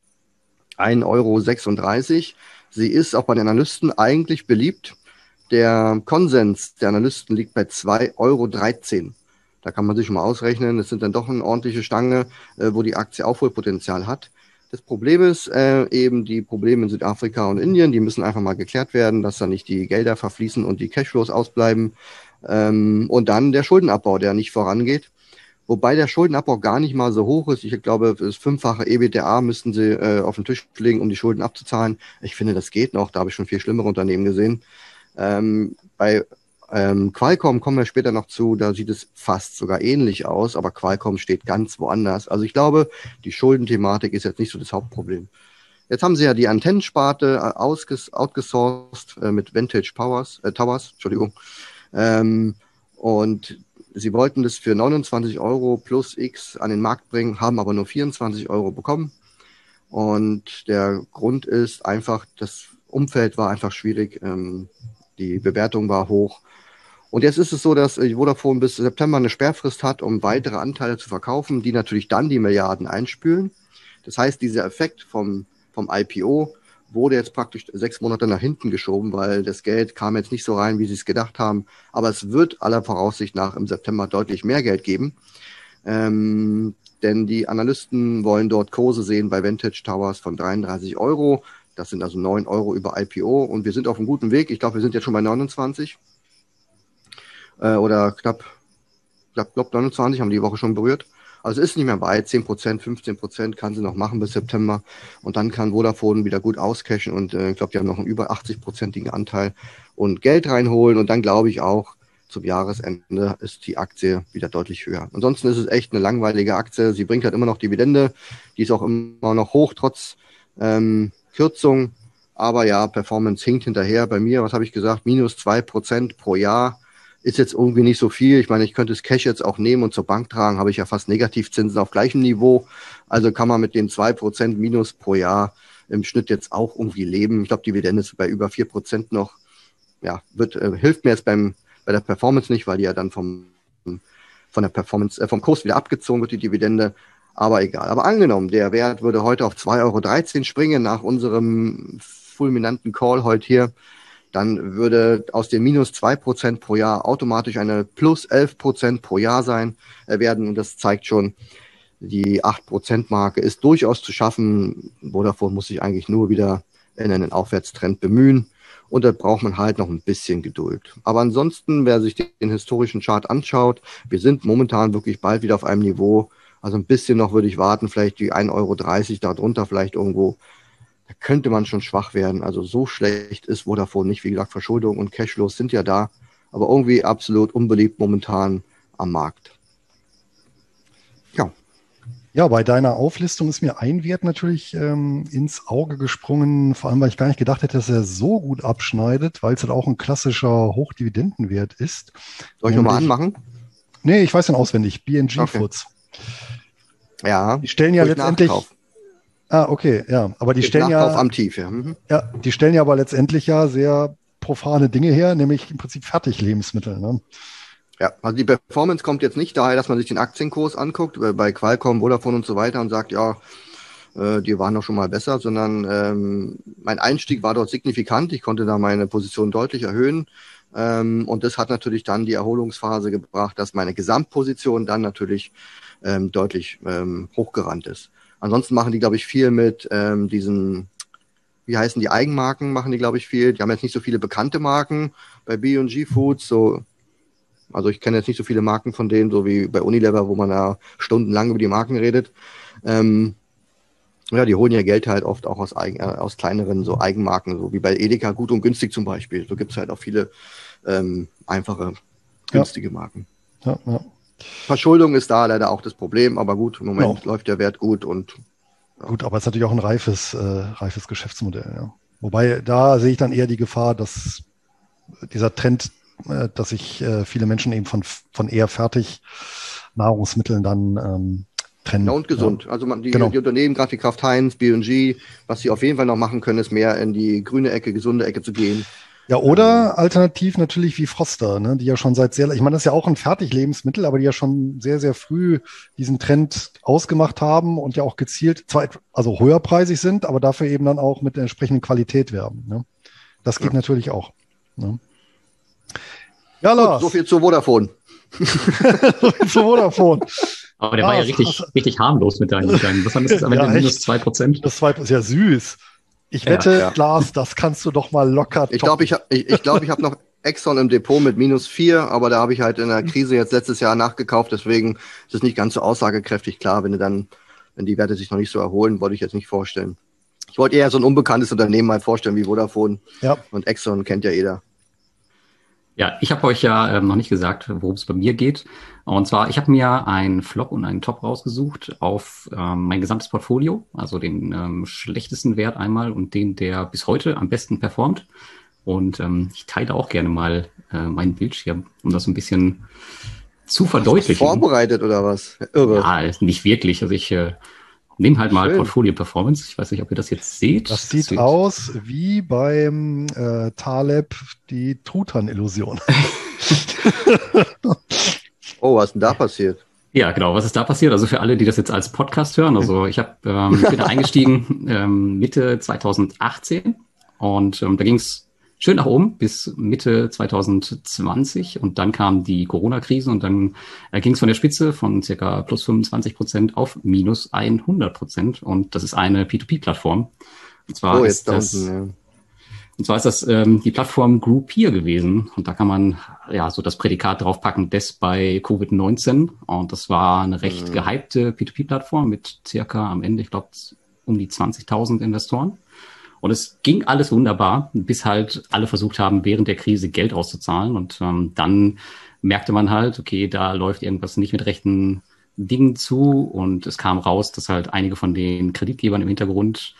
ein Euro sechsunddreißig. Sie ist auch bei den Analysten eigentlich beliebt. Der Konsens der Analysten liegt bei zwei Euro dreizehn. Da kann man sich schon mal ausrechnen. Das sind dann doch eine ordentliche Stange, äh, wo die Aktie Aufholpotenzial hat. Das Problem ist äh, eben die Probleme in Südafrika und Indien, die müssen einfach mal geklärt werden, dass da nicht die Gelder verfließen und die Cashflows ausbleiben. Ähm, und dann der Schuldenabbau, der nicht vorangeht. Wobei der Schuldenabbau gar nicht mal so hoch ist. Ich glaube, das fünffache E B T A müssten sie äh, auf den Tisch legen, um die Schulden abzuzahlen. Ich finde, das geht noch. Da habe ich schon viel schlimmere Unternehmen gesehen. Ähm, bei Ähm, Qualcomm kommen wir später noch zu, da sieht es fast sogar ähnlich aus, aber Qualcomm steht ganz woanders. Also ich glaube, die Schuldenthematik ist jetzt nicht so das Hauptproblem. Jetzt haben sie ja die Antennensparte ausges- outgesourced äh, mit Vantage Powers, äh, Towers, Entschuldigung. Ähm, und sie wollten das für neunundzwanzig Euro plus X an den Markt bringen, haben aber nur vierundzwanzig Euro bekommen. Und der Grund ist einfach, das Umfeld war einfach schwierig, ähm, die Bewertung war hoch. Und jetzt ist es so, dass Vodafone bis September eine Sperrfrist hat, um weitere Anteile zu verkaufen, die natürlich dann die Milliarden einspülen. Das heißt, dieser Effekt vom, vom I P O wurde jetzt praktisch sechs Monate nach hinten geschoben, weil das Geld kam jetzt nicht so rein, wie sie es gedacht haben. Aber es wird aller Voraussicht nach im September deutlich mehr Geld geben. Ähm, denn die Analysten wollen dort Kurse sehen bei Vantage Towers von dreiunddreißig Euro. Das sind also neun Euro über I P O. Und wir sind auf einem guten Weg. Ich glaube, wir sind jetzt schon bei neunundzwanzig. Oder knapp, knapp, knapp neunundzwanzig, haben die Woche schon berührt. Also ist nicht mehr weit, zehn Prozent, fünfzehn Prozent kann sie noch machen bis September und dann kann Vodafone wieder gut auscashen und äh, ich glaube, die haben noch einen über achtzig-prozentigen Anteil und Geld reinholen und dann glaube ich auch, zum Jahresende ist die Aktie wieder deutlich höher. Ansonsten ist es echt eine langweilige Aktie. Sie bringt halt immer noch Dividende. Die ist auch immer noch hoch, trotz ähm, Kürzung. Aber ja, Performance hinkt hinterher. Bei mir, was habe ich gesagt, minus zwei Prozent pro Jahr ist jetzt irgendwie nicht so viel. Ich meine, ich könnte das Cash jetzt auch nehmen und zur Bank tragen, habe ich ja fast Negativzinsen auf gleichem Niveau. Also kann man mit den zwei Prozent minus pro Jahr im Schnitt jetzt auch irgendwie leben. Ich glaube, Dividende ist bei über vier Prozent noch. Ja, wird äh, hilft mir jetzt beim bei der Performance nicht, weil die ja dann vom von der Performance äh, vom Kurs wieder abgezogen wird, die Dividende. Aber egal. Aber angenommen, der Wert würde heute auf zwei Euro dreizehn springen nach unserem fulminanten Call heute hier, dann würde aus den minus zwei Prozent pro Jahr automatisch eine plus elf Prozent pro Jahr sein äh, werden. Und das zeigt schon, die acht Prozent Marke ist durchaus zu schaffen. Vodafone muss sich eigentlich nur wieder in einen Aufwärtstrend bemühen. Und da braucht man halt noch ein bisschen Geduld. Aber ansonsten, wer sich den historischen Chart anschaut, wir sind momentan wirklich bald wieder auf einem Niveau. Also ein bisschen noch würde ich warten, vielleicht die ein Euro dreißig darunter vielleicht irgendwo. Da könnte man schon schwach werden. Also so schlecht ist Vodafone nicht. Wie gesagt, Verschuldung und Cashflows sind ja da. Aber irgendwie absolut unbeliebt momentan am Markt. Ja. Ja, bei deiner Auflistung ist mir ein Wert natürlich ähm, ins Auge gesprungen, vor allem, weil ich gar nicht gedacht hätte, dass er so gut abschneidet, weil es halt auch ein klassischer Hochdividendenwert ist. Soll ich nochmal anmachen? Nee, ich weiß den auswendig. B N G okay. Foods. Ja. Die stellen ja letztendlich... Nachkauf. Ah, okay, ja. Aber die Durch stellen Nachkauf ja... am Tief, ja. Mhm. Ja, die stellen ja aber letztendlich ja sehr profane Dinge her, nämlich im Prinzip Fertiglebensmittel, ne? Ja, also die Performance kommt jetzt nicht daher, dass man sich den Aktienkurs anguckt, bei Qualcomm, Vodafone und so weiter und sagt, ja, äh, die waren doch schon mal besser, sondern ähm, mein Einstieg war dort signifikant. Ich konnte da meine Position deutlich erhöhen ähm, und das hat natürlich dann die Erholungsphase gebracht, dass meine Gesamtposition dann natürlich ähm, deutlich ähm, hochgerannt ist. Ansonsten machen die, glaube ich, viel mit ähm, diesen, wie heißen die, Eigenmarken machen die, glaube ich, viel. Die haben jetzt nicht so viele bekannte Marken bei B und G Foods, so. Also ich kenne jetzt nicht so viele Marken von denen, so wie bei Unilever, wo man da stundenlang über die Marken redet. Ähm, ja, die holen ja Geld halt oft auch aus, eigen, äh, aus kleineren so Eigenmarken, so wie bei Edeka, gut und günstig zum Beispiel. So gibt es halt auch viele ähm, einfache, günstige ja. Marken. Ja, ja. Verschuldung ist da leider auch das Problem, aber gut, im Moment ja. läuft der Wert gut. und ja. Gut, aber es ist natürlich auch ein reifes, äh, reifes Geschäftsmodell. Ja. Wobei, da sehe ich dann eher die Gefahr, dass dieser Trend, dass sich äh, viele Menschen eben von, von eher fertig Nahrungsmitteln dann ähm, trennen. Ja, und gesund. Ja. Also man, die, genau. die Unternehmen, gerade wie Kraft Heinz, B und G, was sie auf jeden Fall noch machen können, ist mehr in die grüne Ecke, gesunde Ecke zu gehen. Ja, oder alternativ natürlich wie Froster, ne, die ja schon seit sehr, ich meine, das ist ja auch ein Fertiglebensmittel, aber die ja schon sehr, sehr früh diesen Trend ausgemacht haben und ja auch gezielt, zwar also höherpreisig sind, aber dafür eben dann auch mit der entsprechenden Qualität werben. Ne? Das geht ja. natürlich auch. Ne? Ja, Lars. Gut, so viel zu Vodafone. so viel zu Vodafone. Aber der ah, war ja richtig, was, richtig harmlos mit deinen, mit deinen was haben das am Ende? Ja, minus zwei Prozent? Das zwei ist ja süß. Ich wette, ja, ja. Lars, das kannst du doch mal locker Ich glaube, ich, ich, ich, glaub, ich habe noch Exxon im Depot mit minus vier, aber da habe ich halt in der Krise jetzt letztes Jahr nachgekauft, deswegen ist es nicht ganz so aussagekräftig. Klar, wenn du dann, wenn die Werte sich noch nicht so erholen, wollte ich jetzt nicht vorstellen. Ich wollte eher so ein unbekanntes Unternehmen mal vorstellen wie Vodafone. Ja. Und Exxon kennt ja jeder. Ja, ich habe euch ja ähm, noch nicht gesagt, worum es bei mir geht. Und zwar, ich habe mir einen Flop und einen Top rausgesucht auf ähm, mein gesamtes Portfolio, also den ähm, schlechtesten Wert einmal und den, der bis heute am besten performt. Und ähm, ich teile auch gerne mal äh, meinen Bildschirm, um das ein bisschen zu verdeutlichen. Hast du vorbereitet oder was? Irre. Ja, nicht wirklich. Also ich äh, nehme halt mal Schön. Portfolio Performance. Ich weiß nicht, ob ihr das jetzt seht. Das sieht, das sieht aus wie beim äh, Taleb die Truthahn-Illusion. Oh, was ist denn da passiert? Ja, genau. Was ist da passiert? Also für alle, die das jetzt als Podcast hören. Also ich hab, ähm, bin da eingestiegen ähm, Mitte zwanzig achtzehn und ähm, da ging es schön nach oben bis Mitte zwanzig zwanzig und dann kam die Corona-Krise und dann äh, ging es von der Spitze von circa plus fünfundzwanzig Prozent auf minus hundert Prozent und das ist eine P zwei P-Plattform. Und zwar oh, ist das, unten, Und zwar ist das ähm, die Plattform Groupier gewesen. Und da kann man ja so das Prädikat draufpacken, des bei Covid neunzehn. Und das war eine recht mhm. gehypte P zwei P-Plattform mit circa am Ende, ich glaube, um die zwanzigtausend Investoren. Und es ging alles wunderbar, bis halt alle versucht haben, während der Krise Geld auszuzahlen. Und ähm, dann merkte man halt, okay, da läuft irgendwas nicht mit rechten Dingen zu. Und es kam raus, dass halt einige von den Kreditgebern im Hintergrund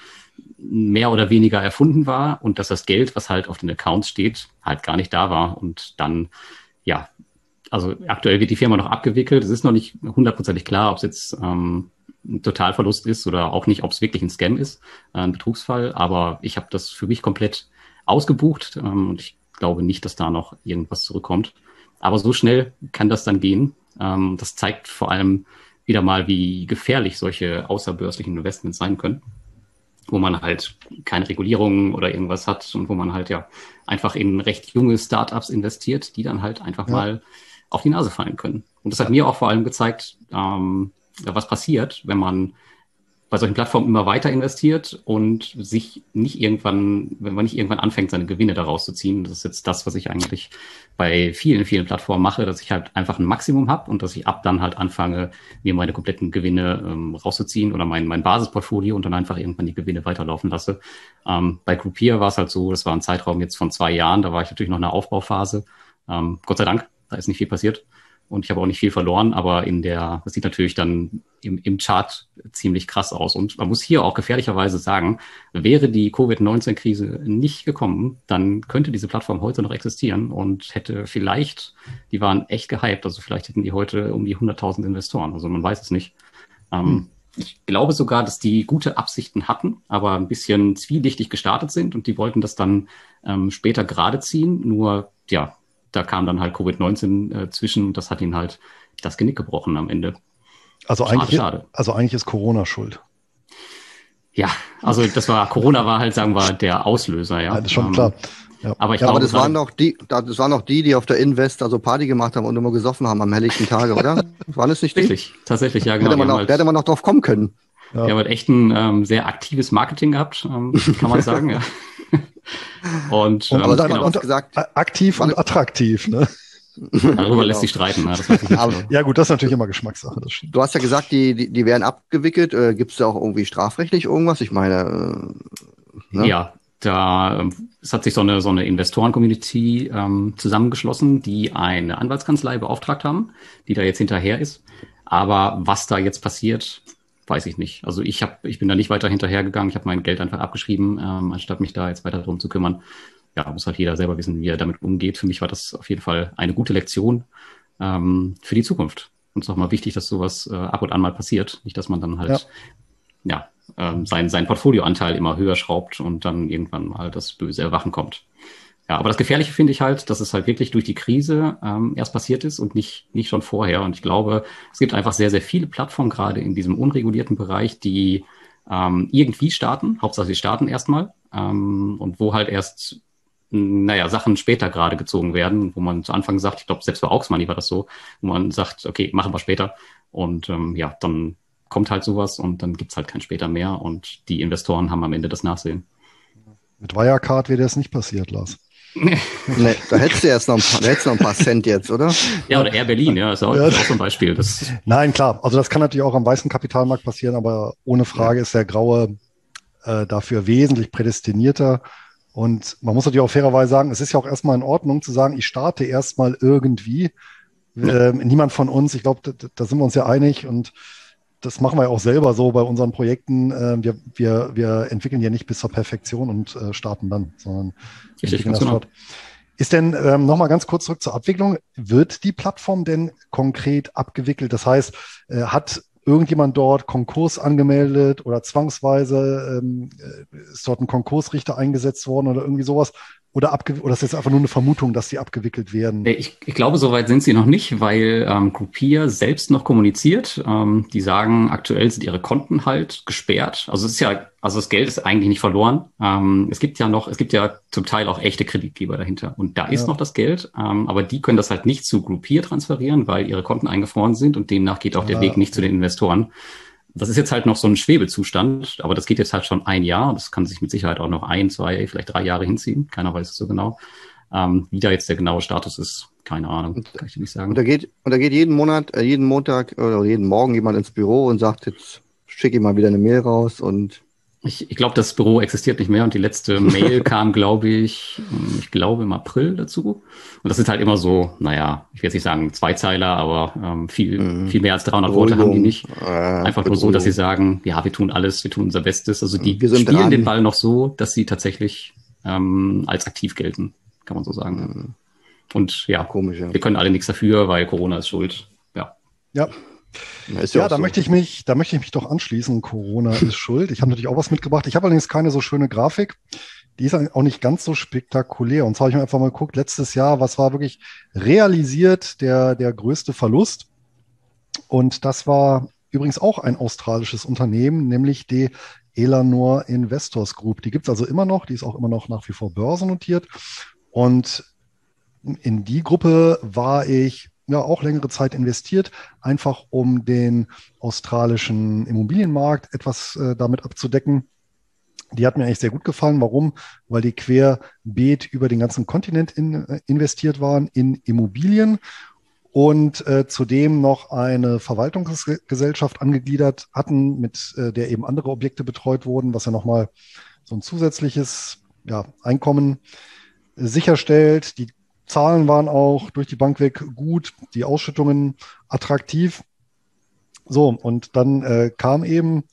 mehr oder weniger erfunden war und dass das Geld, was halt auf den Accounts steht, halt gar nicht da war. Und dann, ja, also aktuell wird die Firma noch abgewickelt. Es ist noch nicht hundertprozentig klar, ob es jetzt ähm, ein Totalverlust ist oder auch nicht, ob es wirklich ein Scam ist, äh, ein Betrugsfall. Aber ich habe das für mich komplett ausgebucht ähm, und ich glaube nicht, dass da noch irgendwas zurückkommt. Aber so schnell kann das dann gehen. Ähm, das zeigt vor allem wieder mal, wie gefährlich solche außerbörslichen Investments sein können, wo man halt keine Regulierung oder irgendwas hat und wo man halt ja einfach in recht junge Startups investiert, die dann halt einfach ja. mal auf die Nase fallen können. Und das hat mir auch vor allem gezeigt, ähm, was passiert, wenn man bei solchen Plattformen immer weiter investiert und sich nicht irgendwann, wenn man nicht irgendwann anfängt, seine Gewinne daraus zu ziehen. Das ist jetzt das, was ich eigentlich bei vielen, vielen Plattformen mache, dass ich halt einfach ein Maximum habe und dass ich ab dann halt anfange, mir meine kompletten Gewinne ähm, rauszuziehen oder mein, mein Basisportfolio und dann einfach irgendwann die Gewinne weiterlaufen lasse. Ähm, bei Groupier war es halt so, das war ein Zeitraum jetzt von zwei Jahren, da war ich natürlich noch in einer Aufbauphase. Ähm, Gott sei Dank, da ist nicht viel passiert. Und ich habe auch nicht viel verloren, aber in der, das sieht natürlich dann im, im Chart ziemlich krass aus. Und man muss hier auch gefährlicherweise sagen, wäre die Covid neunzehn Krise nicht gekommen, dann könnte diese Plattform heute noch existieren und hätte vielleicht, die waren echt gehypt, also vielleicht hätten die heute um die hunderttausend Investoren. Also man weiß es nicht. Ähm, hm. Ich glaube sogar, dass die gute Absichten hatten, aber ein bisschen zwielichtig gestartet sind und die wollten das dann ähm, später gerade ziehen. Nur, ja, da kam dann halt Covid neunzehn äh, zwischen und das hat ihn halt das Genick gebrochen am Ende. Also schade, eigentlich, schade. Also eigentlich ist Corona schuld. Ja, also das war, Corona war halt, sagen wir, der Auslöser, ja. Ja, das ist schon ähm, klar. Ja. Aber, ich ja, glaube, aber das waren doch die, das waren noch die, die auf der Invest also Party gemacht haben und immer gesoffen haben am helllichten Tage, oder? Waren es nicht die? Tatsächlich, tatsächlich, ja, genau. Hätte man, noch, halt, hätte man noch drauf kommen können. Ja. Die haben halt echt ein ähm, sehr aktives Marketing gehabt, ähm, kann man sagen, ja. Und, und, ähm, dann genau. und gesagt, aktiv und attraktiv, ne? Darüber genau. lässt sich streiten. Ne? Das weiß ich nicht Aber, ja gut, das ist natürlich immer Geschmackssache. Das du hast ja gesagt, die, die, die werden abgewickelt. Äh, Gibt es da auch irgendwie strafrechtlich irgendwas? Ich meine, äh, ne? Ja, da es hat sich so eine so eine Investoren-Community ähm, zusammengeschlossen, die eine Anwaltskanzlei beauftragt haben, die da jetzt hinterher ist. Aber was da jetzt passiert, weiß ich nicht. Also ich habe, ich bin da nicht weiter hinterhergegangen. Ich habe mein Geld einfach abgeschrieben, ähm, anstatt mich da jetzt weiter drum zu kümmern. Ja, muss halt jeder selber wissen, wie er damit umgeht. Für mich war das auf jeden Fall eine gute Lektion ähm, für die Zukunft. Und es ist auch mal wichtig, dass sowas äh, ab und an mal passiert. Nicht, dass man dann halt ja, ja ähm, sein, sein Portfolioanteil immer höher schraubt und dann irgendwann mal das böse Erwachen kommt. Ja, aber das Gefährliche finde ich halt, dass es halt wirklich durch die Krise ähm, erst passiert ist und nicht nicht schon vorher. Und ich glaube, es gibt einfach sehr, sehr viele Plattformen gerade in diesem unregulierten Bereich, die ähm, irgendwie starten. Hauptsache sie starten erstmal ähm, und wo halt erst naja, Sachen später gerade gezogen werden, wo man zu Anfang sagt, ich glaube, selbst bei Aux Money war das so, wo man sagt, okay, machen wir später. Und ähm, ja, dann kommt halt sowas und dann gibt's halt kein später mehr und die Investoren haben am Ende das Nachsehen. Mit Wirecard wäre das nicht passiert, Lars. Nee, da hättest du erst noch ein paar, da hättest noch ein paar Cent jetzt, oder? Ja, oder Air Berlin, ja, ist auch, ja. Ist auch so ein Beispiel. Das Nein, klar, also das kann natürlich auch am weißen Kapitalmarkt passieren, aber ohne Frage ja. ist der graue äh, dafür wesentlich prädestinierter. Und man muss natürlich auch fairerweise sagen, es ist ja auch erstmal in Ordnung zu sagen, ich starte erstmal irgendwie. Ja. Ähm, niemand von uns, ich glaube, da, da sind wir uns ja einig und das machen wir ja auch selber so bei unseren Projekten. Äh, wir, wir, wir entwickeln ja nicht bis zur Perfektion und äh, starten dann, sondern Richtig, entwickeln das fort. Ist denn, ähm, nochmal ganz kurz zurück zur Abwicklung, wird die Plattform denn konkret abgewickelt? Das heißt, äh, hat irgendjemand dort Konkurs angemeldet oder zwangsweise ähm, ist dort ein Konkursrichter eingesetzt worden oder irgendwie sowas? Oder, abge- oder ist das jetzt einfach nur eine Vermutung, dass die abgewickelt werden? Ich, ich glaube, soweit sind sie noch nicht, weil ähm, Groupier selbst noch kommuniziert. Ähm, die sagen, aktuell sind ihre Konten halt gesperrt. Also es ist ja, also das Geld ist eigentlich nicht verloren. Ähm, es gibt ja noch, es gibt ja zum Teil auch echte Kreditgeber dahinter. Und da ist ja noch das Geld, ähm, aber die können das halt nicht zu Groupier transferieren, weil ihre Konten eingefroren sind und demnach geht auch ja. der Weg nicht zu den Investoren. das ist jetzt halt noch so ein Schwebezustand, aber das geht jetzt halt schon ein Jahr. Das kann sich mit Sicherheit auch noch ein, zwei, vielleicht drei Jahre hinziehen. Keiner weiß es so genau. Ähm, wie da jetzt der genaue Status ist, keine Ahnung, und, kann ich dir nicht sagen. Und da geht, und da geht jeden Monat, äh, jeden Montag oder jeden Morgen jemand ins Büro und sagt, jetzt schicke ich mal wieder eine Mail raus und Ich, ich glaube, das Büro existiert nicht mehr und die letzte Mail kam, glaube ich, ich glaube im April dazu. Und das sind halt immer so, naja, ich will jetzt nicht sagen Zweizeiler, aber ähm, viel, mhm. viel mehr als dreihundert Worte haben die nicht. Äh, Einfach nur so, dass sie sagen, ja, wir tun alles, wir tun unser Bestes. Also die spielen dran. Den Ball noch so, dass sie tatsächlich ähm, als aktiv gelten, kann man so sagen. Mhm. Und ja, komisch, ja, wir können alle nichts dafür, weil Corona ist schuld. Ja. Ja. Ja, ja da so. möchte ich mich, da möchte ich mich doch anschließen. Corona ist schuld. Ich habe natürlich auch was mitgebracht. Ich habe allerdings keine so schöne Grafik. Die ist auch nicht ganz so spektakulär. Und zwar habe ich mir einfach mal geguckt, letztes Jahr, was war wirklich realisiert der, der größte Verlust? Und das war übrigens auch ein australisches Unternehmen, nämlich die Elanor Investors Group. Die gibt es also immer noch. Die ist auch immer noch nach wie vor börsennotiert. Und in die Gruppe war ich ja auch längere Zeit investiert, einfach um den australischen Immobilienmarkt etwas äh, damit abzudecken. Die hat mir eigentlich sehr gut gefallen. Warum? Weil die querbeet über den ganzen Kontinent in, äh, investiert waren in Immobilien und äh, zudem noch eine Verwaltungsgesellschaft angegliedert hatten, mit äh, der eben andere Objekte betreut wurden, was ja nochmal so ein zusätzliches ja, Einkommen äh, sicherstellt. Die Zahlen waren auch durch die Bank weg gut, die Ausschüttungen attraktiv. So, und dann äh, kam eben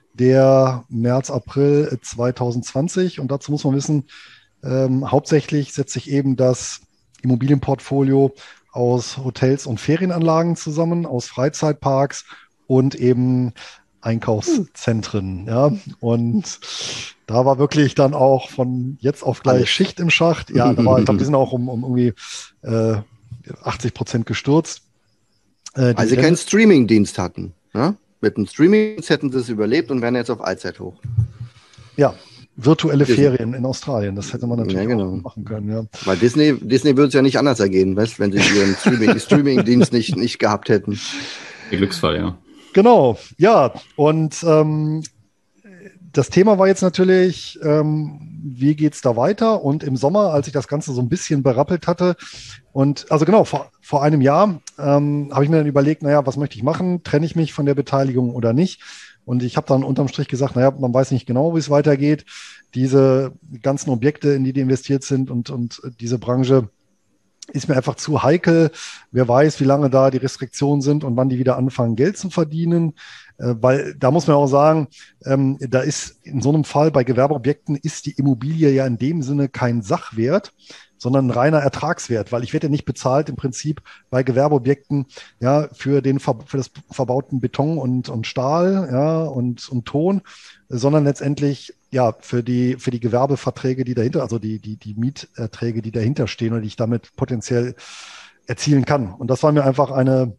der März, April zwanzig zwanzig und dazu muss man wissen, ähm, hauptsächlich setzt sich eben das Immobilienportfolio aus Hotels und Ferienanlagen zusammen, aus Freizeitparks und eben Einkaufszentren. Ja, und da war wirklich dann auch von jetzt auf gleich Schicht im Schacht. Ja, da war, ich glaube, die sind auch um, um irgendwie äh, achtzig Prozent gestürzt. Äh, Weil sie keinen Streaming-Dienst hatten. Ne? Mit dem Streaming-Dienst hätten sie es überlebt und wären jetzt auf Allzeit hoch. Ja, virtuelle Disney. Ferien in Australien, das hätte man natürlich ja, genau. auch machen können. Ja. Weil Disney, Disney würde es ja nicht anders ergehen, weißt, wenn sie ihren Streaming, Streaming-Dienst nicht, nicht gehabt hätten. Der Glücksfall, ja. Genau, ja, und ähm, das Thema war jetzt natürlich, ähm, wie geht's da weiter? Und im Sommer, als ich das Ganze so ein bisschen berappelt hatte, und also genau, vor, vor einem Jahr ähm, habe ich mir dann überlegt, naja, was möchte ich machen? Trenne ich mich von der Beteiligung oder nicht? Und ich habe dann unterm Strich gesagt, naja, man weiß nicht genau, wie es weitergeht. Diese ganzen Objekte, in die die investiert sind und, und diese Branche ist mir einfach zu heikel. Wer weiß, wie lange da die Restriktionen sind und wann die wieder anfangen, Geld zu verdienen. Äh, weil da muss man auch sagen, ähm, da ist in so einem Fall bei Gewerbeobjekten ist die Immobilie ja in dem Sinne kein Sachwert, sondern ein reiner Ertragswert, weil ich werde ja nicht bezahlt im Prinzip bei Gewerbeobjekten ja für den für das verbauten Beton und und Stahl ja und und Ton, sondern letztendlich ja für die für die Gewerbeverträge, die dahinter, also die die die Mieterträge, die dahinter stehen und die ich damit potenziell erzielen kann. Und das war mir einfach eine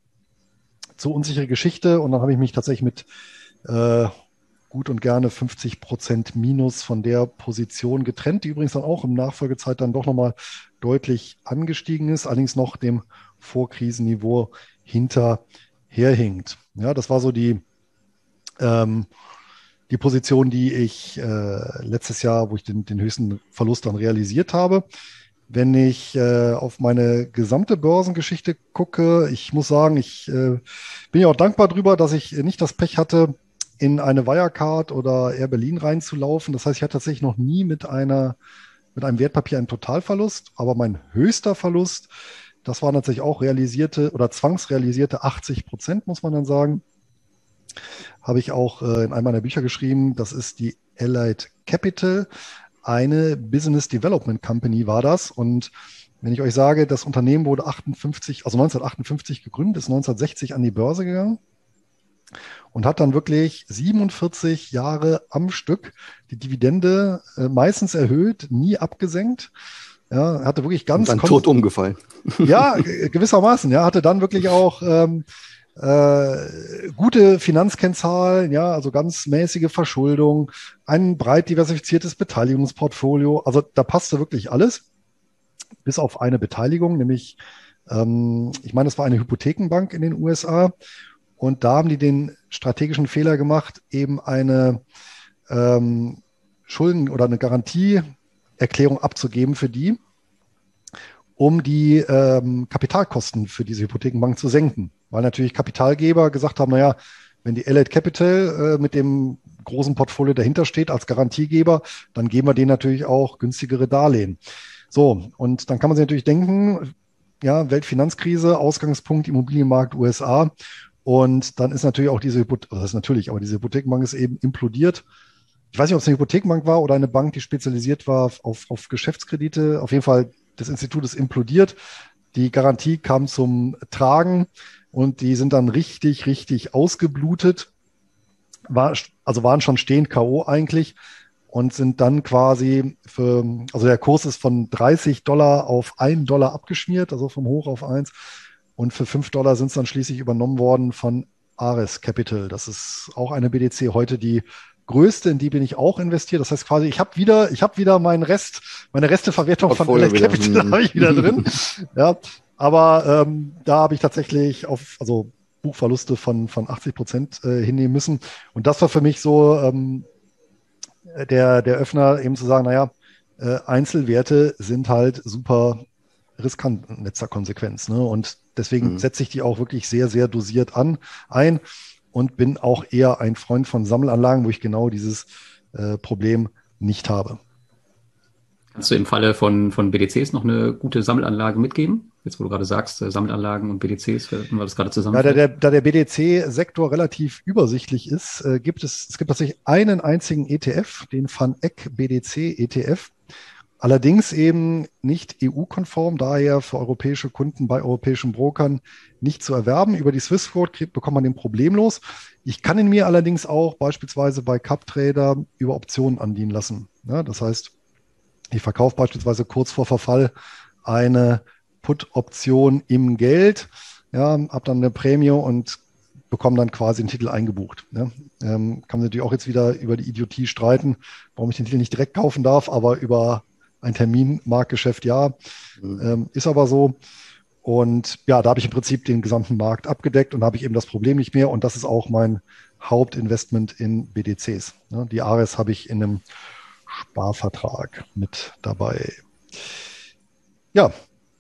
zu unsichere Geschichte und dann habe ich mich tatsächlich mit äh, gut und gerne fünfzig Prozent Minus von der Position getrennt, die übrigens dann auch im Nachfolgezeit dann doch nochmal deutlich angestiegen ist, allerdings noch dem Vorkrisenniveau hinterherhinkt. Ja, das war so die, ähm, die Position, die ich äh, letztes Jahr, wo ich den, den höchsten Verlust dann realisiert habe. Wenn ich äh, auf meine gesamte Börsengeschichte gucke, ich muss sagen, ich äh, bin ja auch dankbar drüber, dass ich nicht das Pech hatte, in eine Wirecard oder Air Berlin reinzulaufen. Das heißt, ich hatte tatsächlich noch nie mit einer, mit einem Wertpapier einen Totalverlust, aber mein höchster Verlust, das waren tatsächlich auch realisierte oder zwangsrealisierte achtzig Prozent, muss man dann sagen. Habe ich auch äh, in einem meiner Bücher geschrieben. Das ist die Allied Capital, eine Business Development Company war das. Und wenn ich euch sage, das Unternehmen wurde achtundfünfzig, also neunzehnhundertachtundfünfzig gegründet, ist neunzehnhundertsechzig an die Börse gegangen und hat dann wirklich siebenundvierzig Jahre am Stück die Dividende äh, meistens erhöht, nie abgesenkt. Ja, hatte wirklich ganz... Und dann tot umgefallen. Ja, gewissermaßen. Ja, hatte dann wirklich auch ähm, äh, gute Finanzkennzahlen, ja, also ganz mäßige Verschuldung, ein breit diversifiziertes Beteiligungsportfolio. Also da passte wirklich alles, bis auf eine Beteiligung, nämlich, ähm, ich meine, es war eine Hypothekenbank in den U S A. Und da haben die den strategischen Fehler gemacht, eben eine ähm, Schulden- oder eine Garantieerklärung abzugeben für die, um die ähm, Kapitalkosten für diese Hypothekenbank zu senken. Weil natürlich Kapitalgeber gesagt haben, naja, wenn die Elite Capital äh, mit dem großen Portfolio dahinter steht als Garantiegeber, dann geben wir denen natürlich auch günstigere Darlehen. So, und dann kann man sich natürlich denken, ja, Weltfinanzkrise, Ausgangspunkt Immobilienmarkt U S A. Und dann ist natürlich auch diese Hypothek, das ist natürlich, aber diese Hypothekenbank ist eben implodiert. Ich weiß nicht, ob es eine Hypothekenbank war oder eine Bank, die spezialisiert war auf, auf Geschäftskredite. Auf jeden Fall, das Institut ist implodiert. Die Garantie kam zum Tragen und die sind dann richtig, richtig ausgeblutet. War, also waren schon stehend K O eigentlich und sind dann quasi für, also der Kurs ist von dreißig Dollar auf einen Dollar abgeschmiert, also vom Hoch auf eins. Und für fünf Dollar sind es dann schließlich übernommen worden von Ares Capital. Das ist auch eine B D C heute die größte, in die bin ich auch investiert. Das heißt quasi, ich habe wieder, ich habe wieder meinen Rest, meine Resteverwertung von Elite Capital habe ich wieder drin. Ja, aber ähm, da habe ich tatsächlich auf, also Buchverluste von, von achtzig Prozent äh, hinnehmen müssen. Und das war für mich so ähm, der, der Öffner, eben zu sagen, naja, äh, Einzelwerte sind halt super riskant in letzter Konsequenz. Ne? Und deswegen mhm. setze ich die auch wirklich sehr, sehr dosiert an, ein und bin auch eher ein Freund von Sammelanlagen, wo ich genau dieses äh, Problem nicht habe. Kannst du im Falle von, von B D Cs noch eine gute Sammelanlage mitgeben? Jetzt, wo du gerade sagst, Sammelanlagen und B D Cs, wenn wir das gerade zusammen. Ja, da der, da der B D C-Sektor relativ übersichtlich ist, äh, gibt es, es gibt tatsächlich einen einzigen E T F, den Van Eck B D C E T F. Allerdings eben nicht E U-konform, daher für europäische Kunden bei europäischen Brokern nicht zu erwerben. Über die Swissquote bekommt man den problemlos. Ich kann ihn mir allerdings auch beispielsweise bei CupTrader über Optionen andienen lassen. Ja, das heißt, ich verkaufe beispielsweise kurz vor Verfall eine Put-Option im Geld, ja, habe dann eine Prämie und bekomme dann quasi den Titel eingebucht. Ja. Ähm, kann man natürlich auch jetzt wieder über die Idiotie streiten, warum ich den Titel nicht direkt kaufen darf, aber über ein Terminmarktgeschäft, ja, mhm. ähm, ist aber so. Und ja, da habe ich im Prinzip den gesamten Markt abgedeckt und habe ich eben das Problem nicht mehr. Und das ist auch mein Hauptinvestment in B D Cs. Ja, die Ares habe ich in einem Sparvertrag mit dabei. Ja,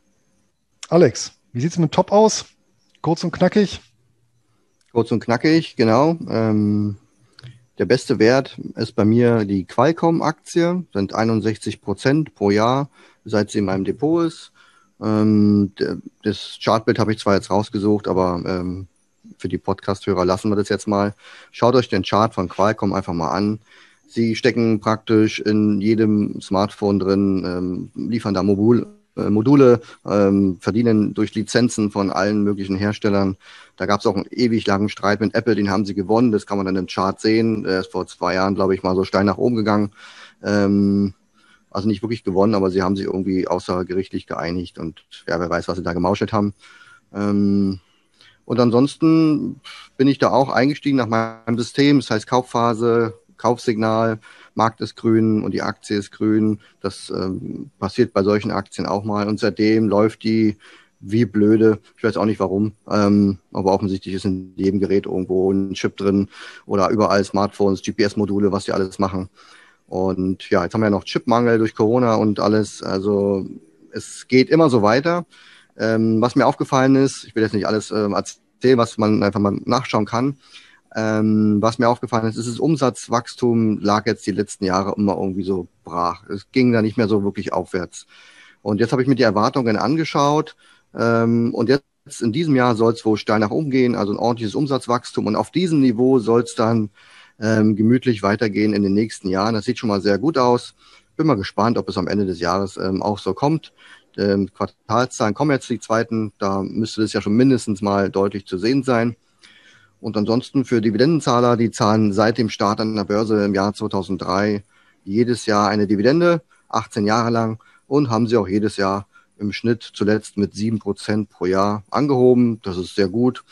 Alex, wie sieht es mit Top aus? Kurz und knackig? Kurz und knackig, genau. Ähm, der beste Wert ist bei mir die Qualcomm-Aktie, sind einundsechzig Prozent pro Jahr, seit sie in meinem Depot ist. Ähm, das Chartbild habe ich zwar jetzt rausgesucht, aber ähm, für die Podcast-Hörer lassen wir das jetzt mal. Schaut euch den Chart von Qualcomm einfach mal an. Sie stecken praktisch in jedem Smartphone drin, ähm, liefern da Modul, äh, Module, ähm, verdienen durch Lizenzen von allen möglichen Herstellern. Da gab es auch einen ewig langen Streit mit Apple, den haben sie gewonnen. Das kann man dann im Chart sehen. Der ist vor zwei Jahren, glaube ich, mal so steil nach oben gegangen. Ähm, also nicht wirklich gewonnen, aber sie haben sich irgendwie außergerichtlich geeinigt und ja, wer weiß, was sie da gemauschelt haben. Ähm, und ansonsten bin ich da auch eingestiegen nach meinem System. Das heißt Kaufphase, Kaufsignal, Markt ist grün und die Aktie ist grün. Das ähm, passiert bei solchen Aktien auch mal. Und seitdem läuft die wie blöde. Ich weiß auch nicht warum. Ähm, aber offensichtlich ist in jedem Gerät irgendwo ein Chip drin oder überall Smartphones, G P S-Module, was die alles machen. Und ja, jetzt haben wir ja noch Chipmangel durch Corona und alles. Also es geht immer so weiter. Ähm, was mir aufgefallen ist, ich will jetzt nicht alles ähm, erzählen, was man einfach mal nachschauen kann. Ähm, was mir aufgefallen ist, ist das Umsatzwachstum lag jetzt die letzten Jahre immer irgendwie so brach. Es ging da nicht mehr so wirklich aufwärts. Und jetzt habe ich mir die Erwartungen angeschaut. Ähm, und jetzt in diesem Jahr soll es wohl steil nach oben gehen, also ein ordentliches Umsatzwachstum. Und auf diesem Niveau soll es dann ähm, gemütlich weitergehen in den nächsten Jahren. Das sieht schon mal sehr gut aus. Bin mal gespannt, ob es am Ende des Jahres ähm, auch so kommt. Ähm, Quartalszahlen kommen jetzt die zweiten. Da müsste das ja schon mindestens mal deutlich zu sehen sein. Und ansonsten für Dividendenzahler, die zahlen seit dem Start an der Börse im Jahr zweitausenddrei jedes Jahr eine Dividende, achtzehn Jahre lang, und haben sie auch jedes Jahr im Schnitt zuletzt mit sieben Prozent pro Jahr angehoben. Das ist sehr gut,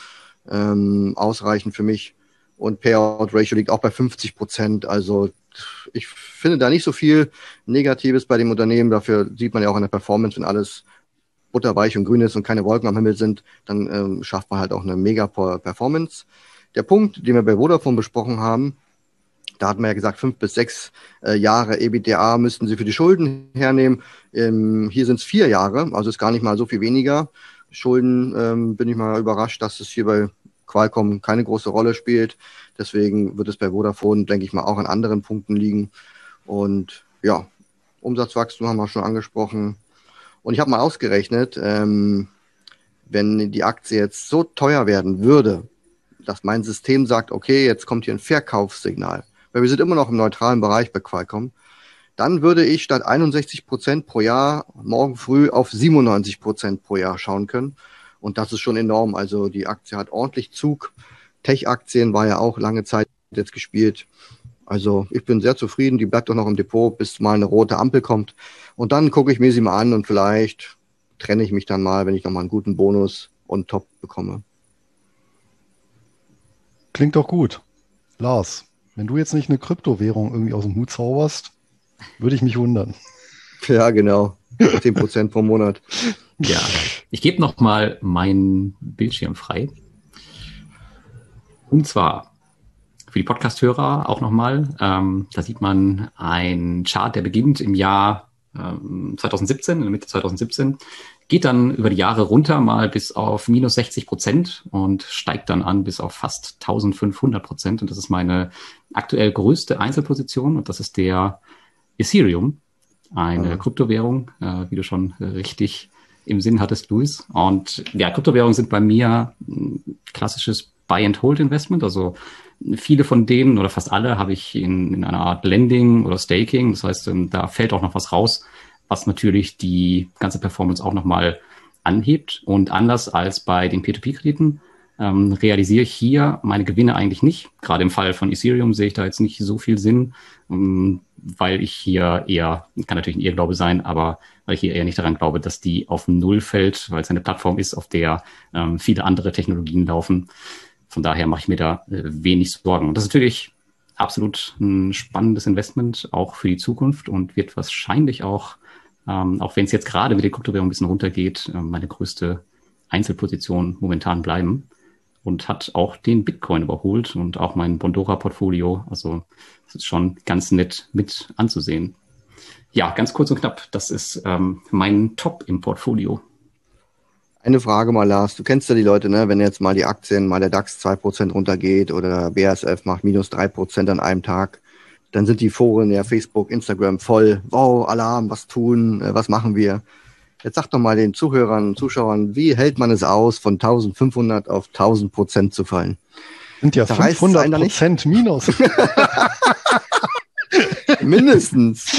ähm, ausreichend für mich. Und Payout-Ratio liegt auch bei fünfzig Prozent. Also ich finde da nicht so viel Negatives bei dem Unternehmen. Dafür sieht man ja auch an der Performance, wenn alles butterweich und grün ist und keine Wolken am Himmel sind, dann ähm, schafft man halt auch eine mega Performance. Der Punkt, den wir bei Vodafone besprochen haben, da hat man ja gesagt, fünf bis sechs äh, Jahre EBITDA müssten sie für die Schulden hernehmen. Ähm, hier sind es vier Jahre, also ist gar nicht mal so viel weniger. Schulden ähm, bin ich mal überrascht, dass es hier bei Qualcomm keine große Rolle spielt. Deswegen wird es bei Vodafone, denke ich mal, auch an anderen Punkten liegen. Und ja, Umsatzwachstum haben wir schon angesprochen. Und ich habe mal ausgerechnet, ähm, wenn die Aktie jetzt so teuer werden würde, dass mein System sagt, okay, jetzt kommt hier ein Verkaufssignal, weil wir sind immer noch im neutralen Bereich bei Qualcomm, dann würde ich statt einundsechzig Prozent pro Jahr morgen früh auf siebenundneunzig Prozent pro Jahr schauen können. Und das ist schon enorm. Also die Aktie hat ordentlich Zug. Tech-Aktien war ja auch lange Zeit jetzt gespielt. Also ich bin sehr zufrieden. Die bleibt doch noch im Depot, bis mal eine rote Ampel kommt. Und dann gucke ich mir sie mal an und vielleicht trenne ich mich dann mal, wenn ich nochmal einen guten Bonus on top bekomme. Klingt doch gut. Lars, wenn du jetzt nicht eine Kryptowährung irgendwie aus dem Hut zauberst, würde ich mich wundern. Ja, genau. zehn Prozent pro Monat. Ja, ich gebe noch mal meinen Bildschirm frei. Und zwar für die Podcast-Hörer auch nochmal. Ähm, da sieht man einen Chart, der beginnt im Jahr ähm, zweitausendsiebzehn, in der Mitte zweitausendsiebzehn, geht dann über die Jahre runter mal bis auf minus sechzig Prozent und steigt dann an bis auf fast eintausendfünfhundert Prozent. Und das ist meine aktuell größte Einzelposition und das ist der Ethereum, eine mhm. Kryptowährung, äh, wie du schon äh, richtig im Sinn hattest, Luis. Und ja, Kryptowährungen sind bei mir ein klassisches Buy-and-Hold-Investment. Also viele von denen oder fast alle habe ich in, in einer Art Lending oder Staking. Das heißt, da fällt auch noch was raus, was natürlich die ganze Performance auch nochmal anhebt. Und anders als bei den P to P-Krediten ähm, realisiere ich hier meine Gewinne eigentlich nicht. Gerade im Fall von Ethereum sehe ich da jetzt nicht so viel Sinn, ähm, weil ich hier eher, kann natürlich ein Irrglaube sein, aber weil ich hier eher nicht daran glaube, dass die auf Null fällt, weil es eine Plattform ist, auf der ähm, viele andere Technologien laufen. Von daher mache ich mir da äh, wenig Sorgen. Und das ist natürlich absolut ein spannendes Investment, auch für die Zukunft und wird wahrscheinlich auch, ähm, auch wenn es jetzt gerade mit der Kryptowährung ein bisschen runtergeht, äh, meine größte Einzelposition momentan bleiben. Und hat auch den Bitcoin überholt und auch mein Bondora-Portfolio. Also das ist schon ganz nett mit anzusehen. Ja, ganz kurz und knapp, das ist ähm, mein Top im Portfolio. Eine Frage mal, Lars. Du kennst ja die Leute, ne? Wenn jetzt mal die Aktien, mal der DAX zwei Prozent runtergeht oder B A S F macht minus drei Prozent an einem Tag, dann sind die Foren, ja, Facebook, Instagram voll. Wow, Alarm, was tun, was machen wir? Jetzt sag doch mal den Zuhörern und Zuschauern, wie hält man es aus, von eintausendfünfhundert auf tausend Prozent zu fallen? Sind ja fünfhundert Prozent minus. Mindestens.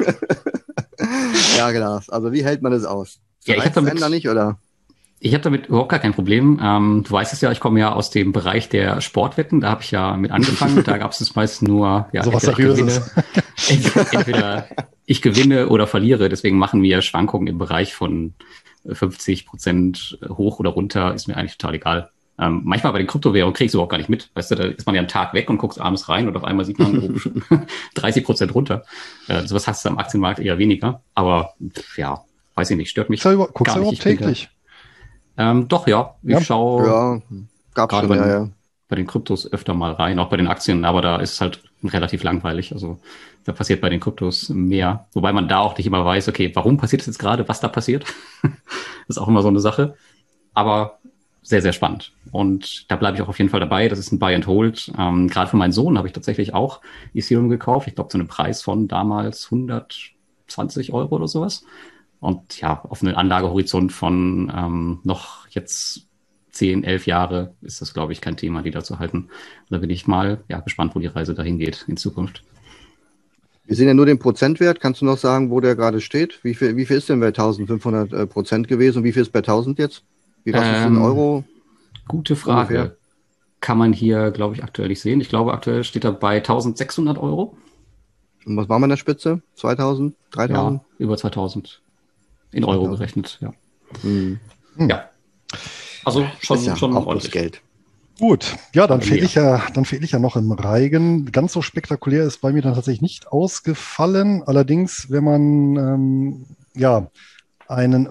Ja, genau. Also wie hält man es aus? Ja, ich habe damit da nicht, oder? Ich habe damit überhaupt gar kein Problem. Ähm, du weißt es ja, ich komme ja aus dem Bereich der Sportwetten. Da habe ich ja mit angefangen. Da gab es das meist nur, ja, so was Seriöses. Entweder, entweder ich gewinne oder verliere. Deswegen machen mir Schwankungen im Bereich von fünfzig Prozent hoch oder runter. Ist mir eigentlich total egal. Ähm, manchmal bei den Kryptowährungen kriegst du überhaupt gar nicht mit. Weißt du, da ist man ja einen Tag weg und guckst abends rein und auf einmal sieht man oh, dreißig Prozent runter. Äh, sowas hast du am Aktienmarkt eher weniger. Aber pff, ja, weiß ich nicht, stört mich. Guckst du gar überhaupt nicht. täglich? Ähm, doch, ja. Ich ja. schaue ja, gab's schon, bei, ja, ja. bei den Kryptos öfter mal rein, auch bei den Aktien, aber da ist es halt relativ langweilig. Also da passiert bei den Kryptos mehr. Wobei man da auch nicht immer weiß, okay, warum passiert das jetzt gerade, was da passiert? Das ist auch immer so eine Sache. Aber sehr, sehr spannend. Und da bleibe ich auch auf jeden Fall dabei. Das ist ein Buy and Hold. Ähm, gerade für meinen Sohn habe ich tatsächlich auch Ethereum gekauft. Ich glaube, zu einem Preis von damals hundertzwanzig Euro oder sowas. Und ja, auf einen Anlagehorizont von ähm, noch jetzt zehn, elf Jahre ist das, glaube ich, kein Thema, die da zu halten. Da bin ich mal ja, gespannt, wo die Reise dahin geht in Zukunft. Wir sehen ja nur den Prozentwert. Kannst du noch sagen, wo der gerade steht? Wie viel, wie viel ist denn bei eintausendfünfhundert äh, Prozent gewesen und wie viel ist bei tausend jetzt? Wie was ähm, ist in Euro? Gute Frage. Ungefähr? Kann man hier, glaube ich, aktuell nicht sehen. Ich glaube, aktuell steht er bei eintausendsechshundert Euro. Und was war man in der Spitze? zweitausend? dreitausend? Ja, über zweitausend. In Euro gerechnet, ja. Hm. Ja. Also schon, ja schon auch ordentlich Geld. Gut, ja, dann fehle ich ja, dann fehle ich ja noch im Reigen. Ganz so spektakulär ist bei mir dann tatsächlich nicht ausgefallen. Allerdings, wenn man ähm, ja einen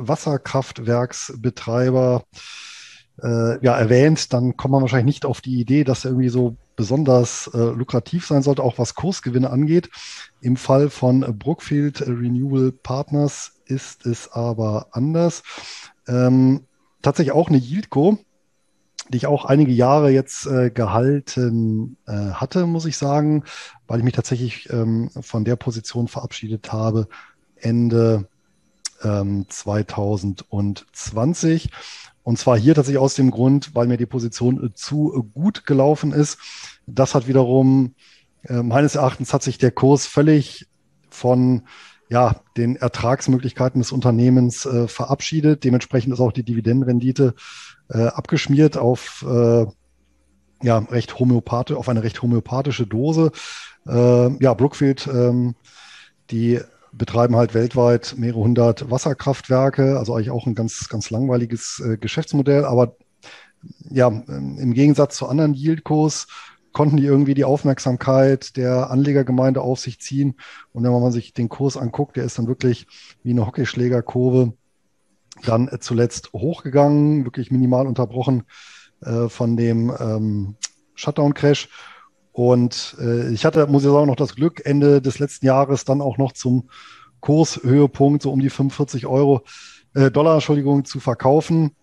Wasserkraftwerksbetreiber äh, ja, erwähnt, dann kommt man wahrscheinlich nicht auf die Idee, dass er irgendwie so besonders äh, lukrativ sein sollte, auch was Kursgewinne angeht. Im Fall von Brookfield Renewable Partners ist es aber anders. Ähm, tatsächlich auch eine Yieldco, die ich auch einige Jahre jetzt äh, gehalten äh, hatte, muss ich sagen, weil ich mich tatsächlich ähm, von der Position verabschiedet habe Ende ähm, zwanzig zwanzig. Und zwar hier tatsächlich aus dem Grund, weil mir die Position äh, zu gut gelaufen ist. Das hat wiederum, äh, meines Erachtens hat sich der Kurs völlig von ja, den Ertragsmöglichkeiten des Unternehmens äh, verabschiedet. Dementsprechend ist auch die Dividendenrendite äh, abgeschmiert auf, äh, ja, recht homöopathisch, auf eine recht homöopathische Dose. Äh, ja, Brookfield, ähm, die betreiben halt weltweit mehrere hundert Wasserkraftwerke, also eigentlich auch ein ganz, ganz langweiliges äh, Geschäftsmodell. Aber ja, im Gegensatz zu anderen Yieldcos konnten die irgendwie die Aufmerksamkeit der Anlegergemeinde auf sich ziehen. Und wenn man sich den Kurs anguckt, der ist dann wirklich wie eine Hockeyschlägerkurve dann zuletzt hochgegangen, wirklich minimal unterbrochen äh, von dem ähm, Shutdown-Crash. Und äh, ich hatte, muss ich sagen, noch das Glück, Ende des letzten Jahres dann auch noch zum Kurshöhepunkt so um die fünfundvierzig Euro, äh, Dollar, Entschuldigung, zu verkaufen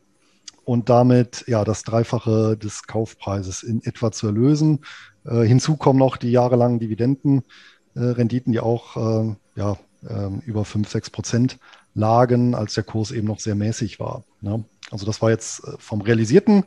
und damit ja das Dreifache des Kaufpreises in etwa zu erlösen. Äh, hinzu kommen noch die jahrelangen Dividendenrenditen, äh, die auch äh, ja, äh, über fünf, sechs Prozent lagen, als der Kurs eben noch sehr mäßig war. Ne? Also das war jetzt äh, vom realisierten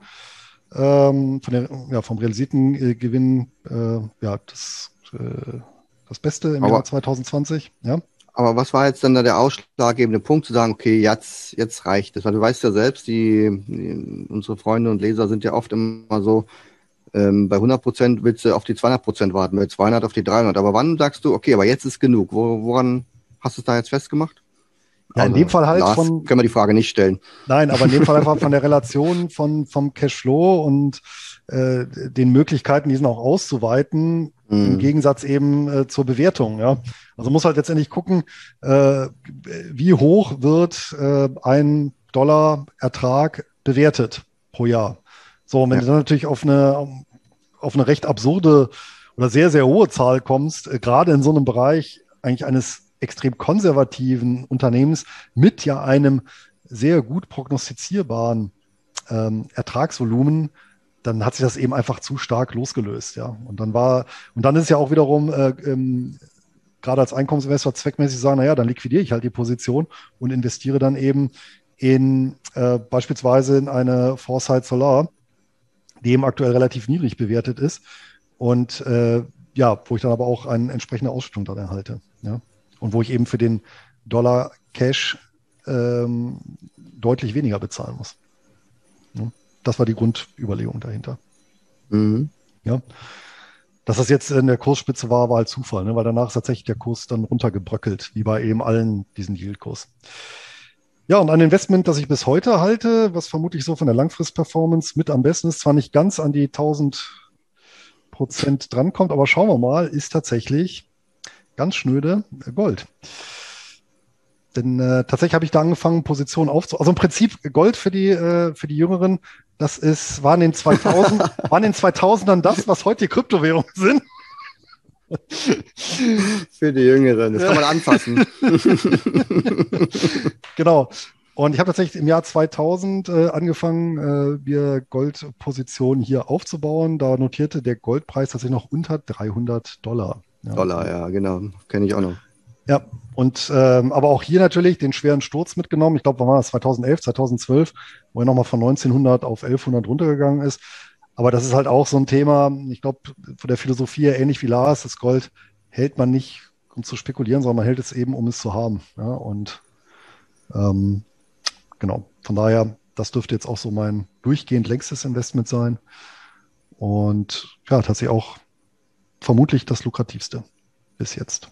Ähm, von der, ja, vom realisierten äh, Gewinn äh, ja, das, äh, das Beste im aber, Jahr zwanzig zwanzig. Ja. Aber was war jetzt dann da der ausschlaggebende Punkt, zu sagen, okay, jetzt, jetzt reicht es? Weil du weißt ja selbst, die, die unsere Freunde und Leser sind ja oft immer so, ähm, bei hundert Prozent willst du auf die zweihundert Prozent warten, bei zweihundert auf die dreihundert. Aber wann sagst du, okay, aber jetzt ist genug? Wo, woran hast du es da jetzt festgemacht? Ja, in also, dem Fall halt Lars, von. Können wir die Frage nicht stellen. Nein, aber in dem Fall einfach von der Relation von, vom Cashflow und äh, den Möglichkeiten, diesen auch auszuweiten, mm. im Gegensatz eben äh, zur Bewertung. Ja. Also muss halt letztendlich gucken, äh, wie hoch wird äh, ein Dollar Ertrag bewertet pro Jahr. So, und wenn ja. du dann natürlich auf eine, auf eine recht absurde oder sehr, sehr hohe Zahl kommst, äh, gerade in so einem Bereich eigentlich eines extrem konservativen Unternehmens mit ja einem sehr gut prognostizierbaren ähm, Ertragsvolumen, dann hat sich das eben einfach zu stark losgelöst, ja. Und dann war, und dann ist es ja auch wiederum, äh, ähm, gerade als Einkommensinvestor zweckmäßig sagen, naja, dann liquidiere ich halt die Position und investiere dann eben in äh, beispielsweise in eine Foresight Solar, die eben aktuell relativ niedrig bewertet ist und äh, ja, wo ich dann aber auch eine entsprechende Ausschüttung dann erhalte, ja. Und wo ich eben für den Dollar Cash ähm, deutlich weniger bezahlen muss. Ja, das war die Grundüberlegung dahinter. Mhm. Ja. Dass das jetzt in der Kursspitze war, war halt Zufall, ne? Weil danach ist tatsächlich der Kurs dann runtergebröckelt, wie bei eben allen diesen Yield-Kurs. Ja, und ein Investment, das ich bis heute halte, was vermutlich so von der Langfrist-Performance mit am besten ist, zwar nicht ganz an die tausend Prozent drankommt, aber schauen wir mal, ist tatsächlich ganz schnöde Gold. Denn äh, tatsächlich habe ich da angefangen, Positionen aufzubauen. Also im Prinzip Gold für die, äh, für die Jüngeren, das ist, waren in zweitausend, waren in zweitausendern das, was heute die Kryptowährungen sind. Für die Jüngeren, das kann man anfassen. Genau. Und ich habe tatsächlich im Jahr zweitausend äh, angefangen, äh, mir Goldpositionen hier aufzubauen. Da notierte der Goldpreis tatsächlich noch unter dreihundert Dollar. Ja. Dollar, ja, genau. Kenne ich auch noch. Ja, und ähm, aber auch hier natürlich den schweren Sturz mitgenommen. Ich glaube, wann war das? zweitausendelf, zweitausendzwölf, wo er nochmal von neunzehnhundert auf elfhundert runtergegangen ist. Aber das ist halt auch so ein Thema, ich glaube, von der Philosophie her ähnlich wie Lars, das Gold hält man nicht, um zu spekulieren, sondern man hält es eben, um es zu haben. Ja, und ähm, genau, von daher, das dürfte jetzt auch so mein durchgehend längstes Investment sein. Und ja, tatsächlich auch vermutlich das lukrativste bis jetzt.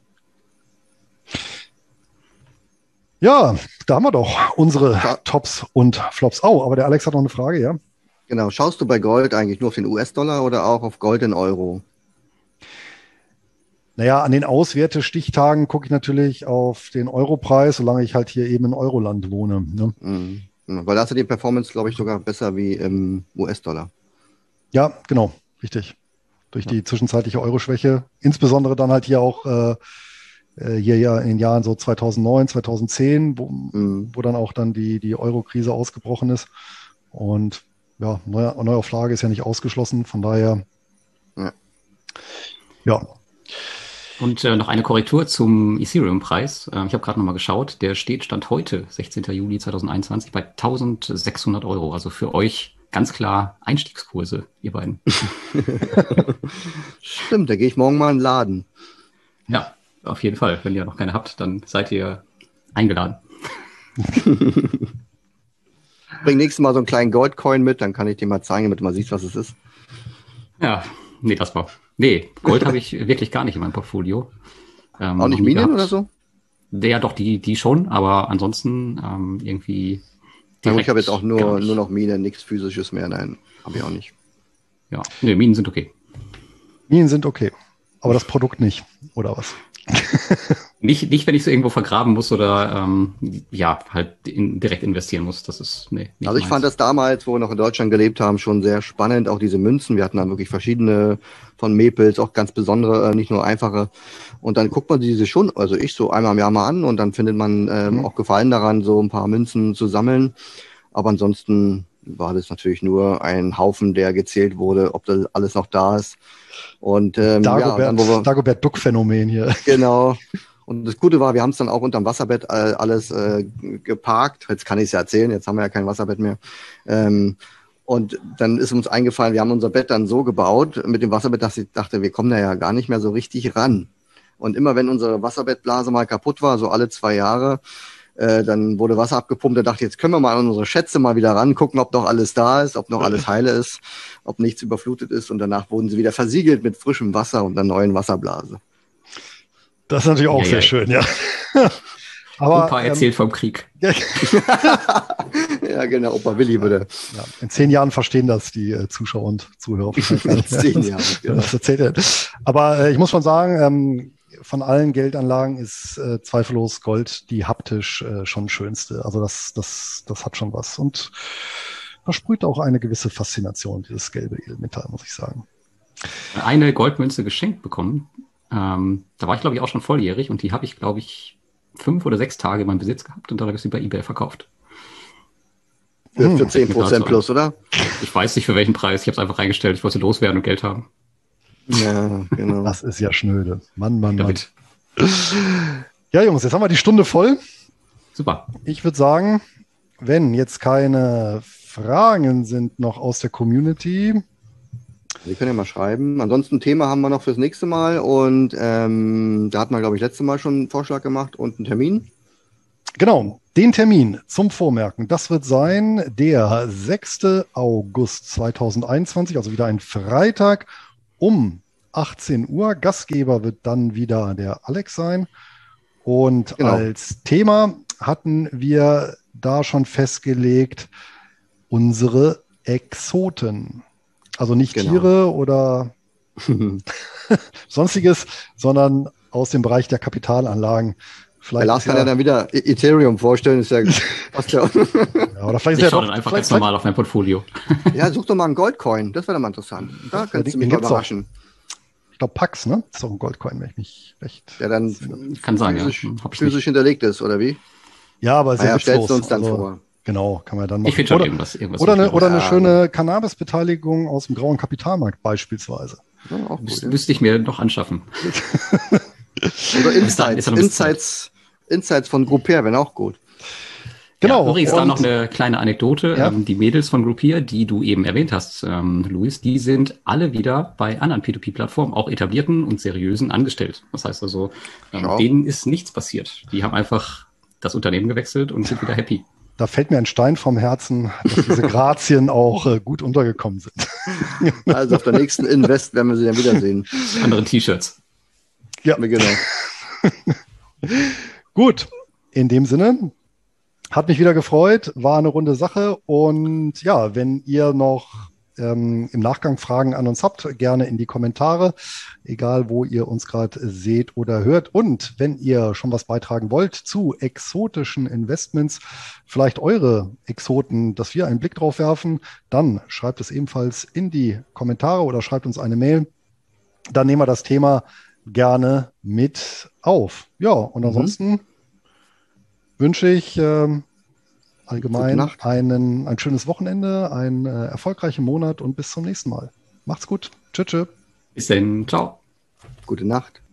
Ja, da haben wir doch unsere ja. Tops und Flops. Oh, aber der Alex hat noch eine Frage, ja? Genau. Schaust du bei Gold eigentlich nur auf den U S-Dollar oder auch auf Gold in Euro? Naja, an den Auswertestichtagen gucke ich natürlich auf den Europreis, solange ich halt hier eben in Euroland wohne. Ne? Mhm. Weil da hast du die Performance, glaube ich, sogar besser wie im U S-Dollar. Ja, genau, richtig. Durch die zwischenzeitliche Euro-Schwäche, insbesondere dann halt hier auch äh, hier ja in den Jahren so zweitausendneun, zweitausendzehn, wo, mhm. wo dann auch dann die, die Euro-Krise ausgebrochen ist. Und ja, Neu Neuauflage ist ja nicht ausgeschlossen, von daher ja. ja. Und äh, noch eine Korrektur zum Ethereum-Preis. Äh, ich habe gerade nochmal geschaut. Der steht Stand heute, sechzehnten Juli zweitausendeinundzwanzig, bei eintausendsechshundert Euro. Also für euch ganz klar Einstiegskurse, ihr beiden. Stimmt, da gehe ich morgen mal in den Laden. Ja, auf jeden Fall. Wenn ihr noch keine habt, dann seid ihr eingeladen. Bring nächstes Mal so einen kleinen Goldcoin mit, dann kann ich dir mal zeigen, damit du mal siehst, was es ist. Ja, nee, das war... Nee, Gold habe ich wirklich gar nicht in meinem Portfolio. Ähm, Auch nicht Minen gehabt. Oder so? Ja, doch, die, die schon, aber ansonsten ähm, irgendwie... Ja, ich habe jetzt auch nur, nur noch Minen, nichts Physisches mehr. Nein, habe ich auch nicht. Ja, nee, Minen sind okay. Minen sind okay, aber das Produkt nicht, oder was? Nicht, nicht, wenn ich es irgendwo vergraben muss oder ähm, ja, halt in, direkt investieren muss. Das ist, nee. Also ich meins. fand das damals, wo wir noch in Deutschland gelebt haben, schon sehr spannend, auch diese Münzen. Wir hatten dann wirklich verschiedene von Maples, auch ganz besondere, nicht nur einfache. Und dann guckt man diese schon, also ich so einmal im Jahr mal an und dann findet man ähm, mhm. auch Gefallen daran, so ein paar Münzen zu sammeln. Aber ansonsten war das natürlich nur ein Haufen, der gezählt wurde, ob das alles noch da ist. Und ähm, Dagobert, ja, dann, wo wir, Dagobert Duck-Phänomen hier. Genau. Und das Gute war, wir haben es dann auch unterm Wasserbett äh, alles äh, geparkt. Jetzt kann ich es ja erzählen, jetzt haben wir ja kein Wasserbett mehr. Ähm, und dann ist uns eingefallen, wir haben unser Bett dann so gebaut mit dem Wasserbett, dass ich dachte, wir kommen da ja gar nicht mehr so richtig ran. Und immer wenn unsere Wasserbettblase mal kaputt war, so alle zwei Jahre, äh, dann wurde Wasser abgepumpt. Da dachte ich, jetzt können wir mal an unsere Schätze mal wieder ran, gucken, ob noch alles da ist, ob noch alles heile ist, ob nichts überflutet ist. Und danach wurden sie wieder versiegelt mit frischem Wasser und einer neuen Wasserblase. Das ist natürlich auch ja, sehr ja. schön, ja. Aber, Opa erzählt ähm, vom Krieg. Ja, genau, Opa Willi würde. Ja, in zehn Jahren verstehen das die äh, Zuschauer und Zuhörer. In zehn Jahren, genau. Das erzählt er. Aber äh, ich muss schon sagen, ähm, von allen Geldanlagen ist äh, zweifellos Gold die haptisch äh, schon schönste. Also das, das, das hat schon was. Und versprüht auch eine gewisse Faszination, dieses gelbe Edelmetall, muss ich sagen. Eine Goldmünze geschenkt bekommen. Ähm, da war ich, glaube ich, auch schon volljährig und die habe ich, glaube ich, fünf oder sechs Tage in meinem Besitz gehabt und dann habe ich sie bei eBay verkauft. Für, für zehn Prozent plus, oder? Ich weiß nicht, für welchen Preis. Ich habe es einfach reingestellt. Ich wollte loswerden und Geld haben. Ja, genau. Das ist ja schnöde. Mann, Mann, Mann. Ja, Jungs, jetzt haben wir die Stunde voll. Super. Ich würde sagen, wenn jetzt keine Fragen sind noch aus der Community... Sie können ja mal schreiben. Ansonsten ein Thema haben wir noch fürs nächste Mal und ähm, da hatten wir, glaube ich, letztes Mal schon einen Vorschlag gemacht und einen Termin. Genau, den Termin zum Vormerken, das wird sein der sechster August zweitausendeinundzwanzig, also wieder ein Freitag um achtzehn Uhr. Gastgeber wird dann wieder der Alex sein und genau. Als Thema hatten wir da schon festgelegt unsere Exoten. Also nicht genau. Tiere oder sonstiges, sondern aus dem Bereich der Kapitalanlagen. Vielleicht Lars kann ja dann wieder Ethereum vorstellen. Ist ja, passt ja. Ja, oder vielleicht ich ist schaue ja dann einfach ganz normal auf mein Portfolio. Ja, such doch mal einen Goldcoin. Das wäre doch mal interessant. Da kannst ja, du mich mal überraschen. Auch. Ich glaube, Pax, ne? Das ist auch ein Goldcoin, wenn ich mich recht... Der dann kann sein, physisch, ja. physisch hinterlegt ist, oder wie? Ja, aber sehr naja, stellst du uns dann also, vor. Genau, kann man dann machen. Ich finde schon irgendwas. irgendwas oder eine, oder eine ja. schöne Cannabis-Beteiligung aus dem grauen Kapitalmarkt beispielsweise. Ja, auch gut, Müs ja. Müsste ich mir noch anschaffen. Oder Insights, Insights, Insights von Groupier, wenn auch gut. Genau. Ja, übrigens da noch eine kleine Anekdote. Ja. Ähm, die Mädels von Groupier, die du eben erwähnt hast, ähm, Luis, die sind alle wieder bei anderen P zwei P-Plattformen, auch etablierten und seriösen, angestellt. Das heißt also, ähm, denen ist nichts passiert. Die haben einfach das Unternehmen gewechselt und sind wieder happy. Da fällt mir ein Stein vom Herzen, dass diese Grazien auch äh, gut untergekommen sind. Also auf der nächsten Invest werden wir sie dann wiedersehen. Andere T-Shirts. Ja, genau. Gut, in dem Sinne, hat mich wieder gefreut, war eine runde Sache und ja, wenn ihr noch ähm, im Nachgang Fragen an uns habt, gerne in die Kommentare, egal wo ihr uns gerade seht oder hört. Und wenn ihr schon was beitragen wollt zu exotischen Investments, vielleicht eure Exoten, dass wir einen Blick drauf werfen, dann schreibt es ebenfalls in die Kommentare oder schreibt uns eine Mail. Dann nehmen wir das Thema gerne mit auf. Ja, und ansonsten mhm. wünsche ich ähm, allgemein einen, ein schönes Wochenende, einen äh, erfolgreichen Monat und bis zum nächsten Mal. Macht's gut. Tschüss. Tschüss. Bis dann. Ciao. Gute Nacht.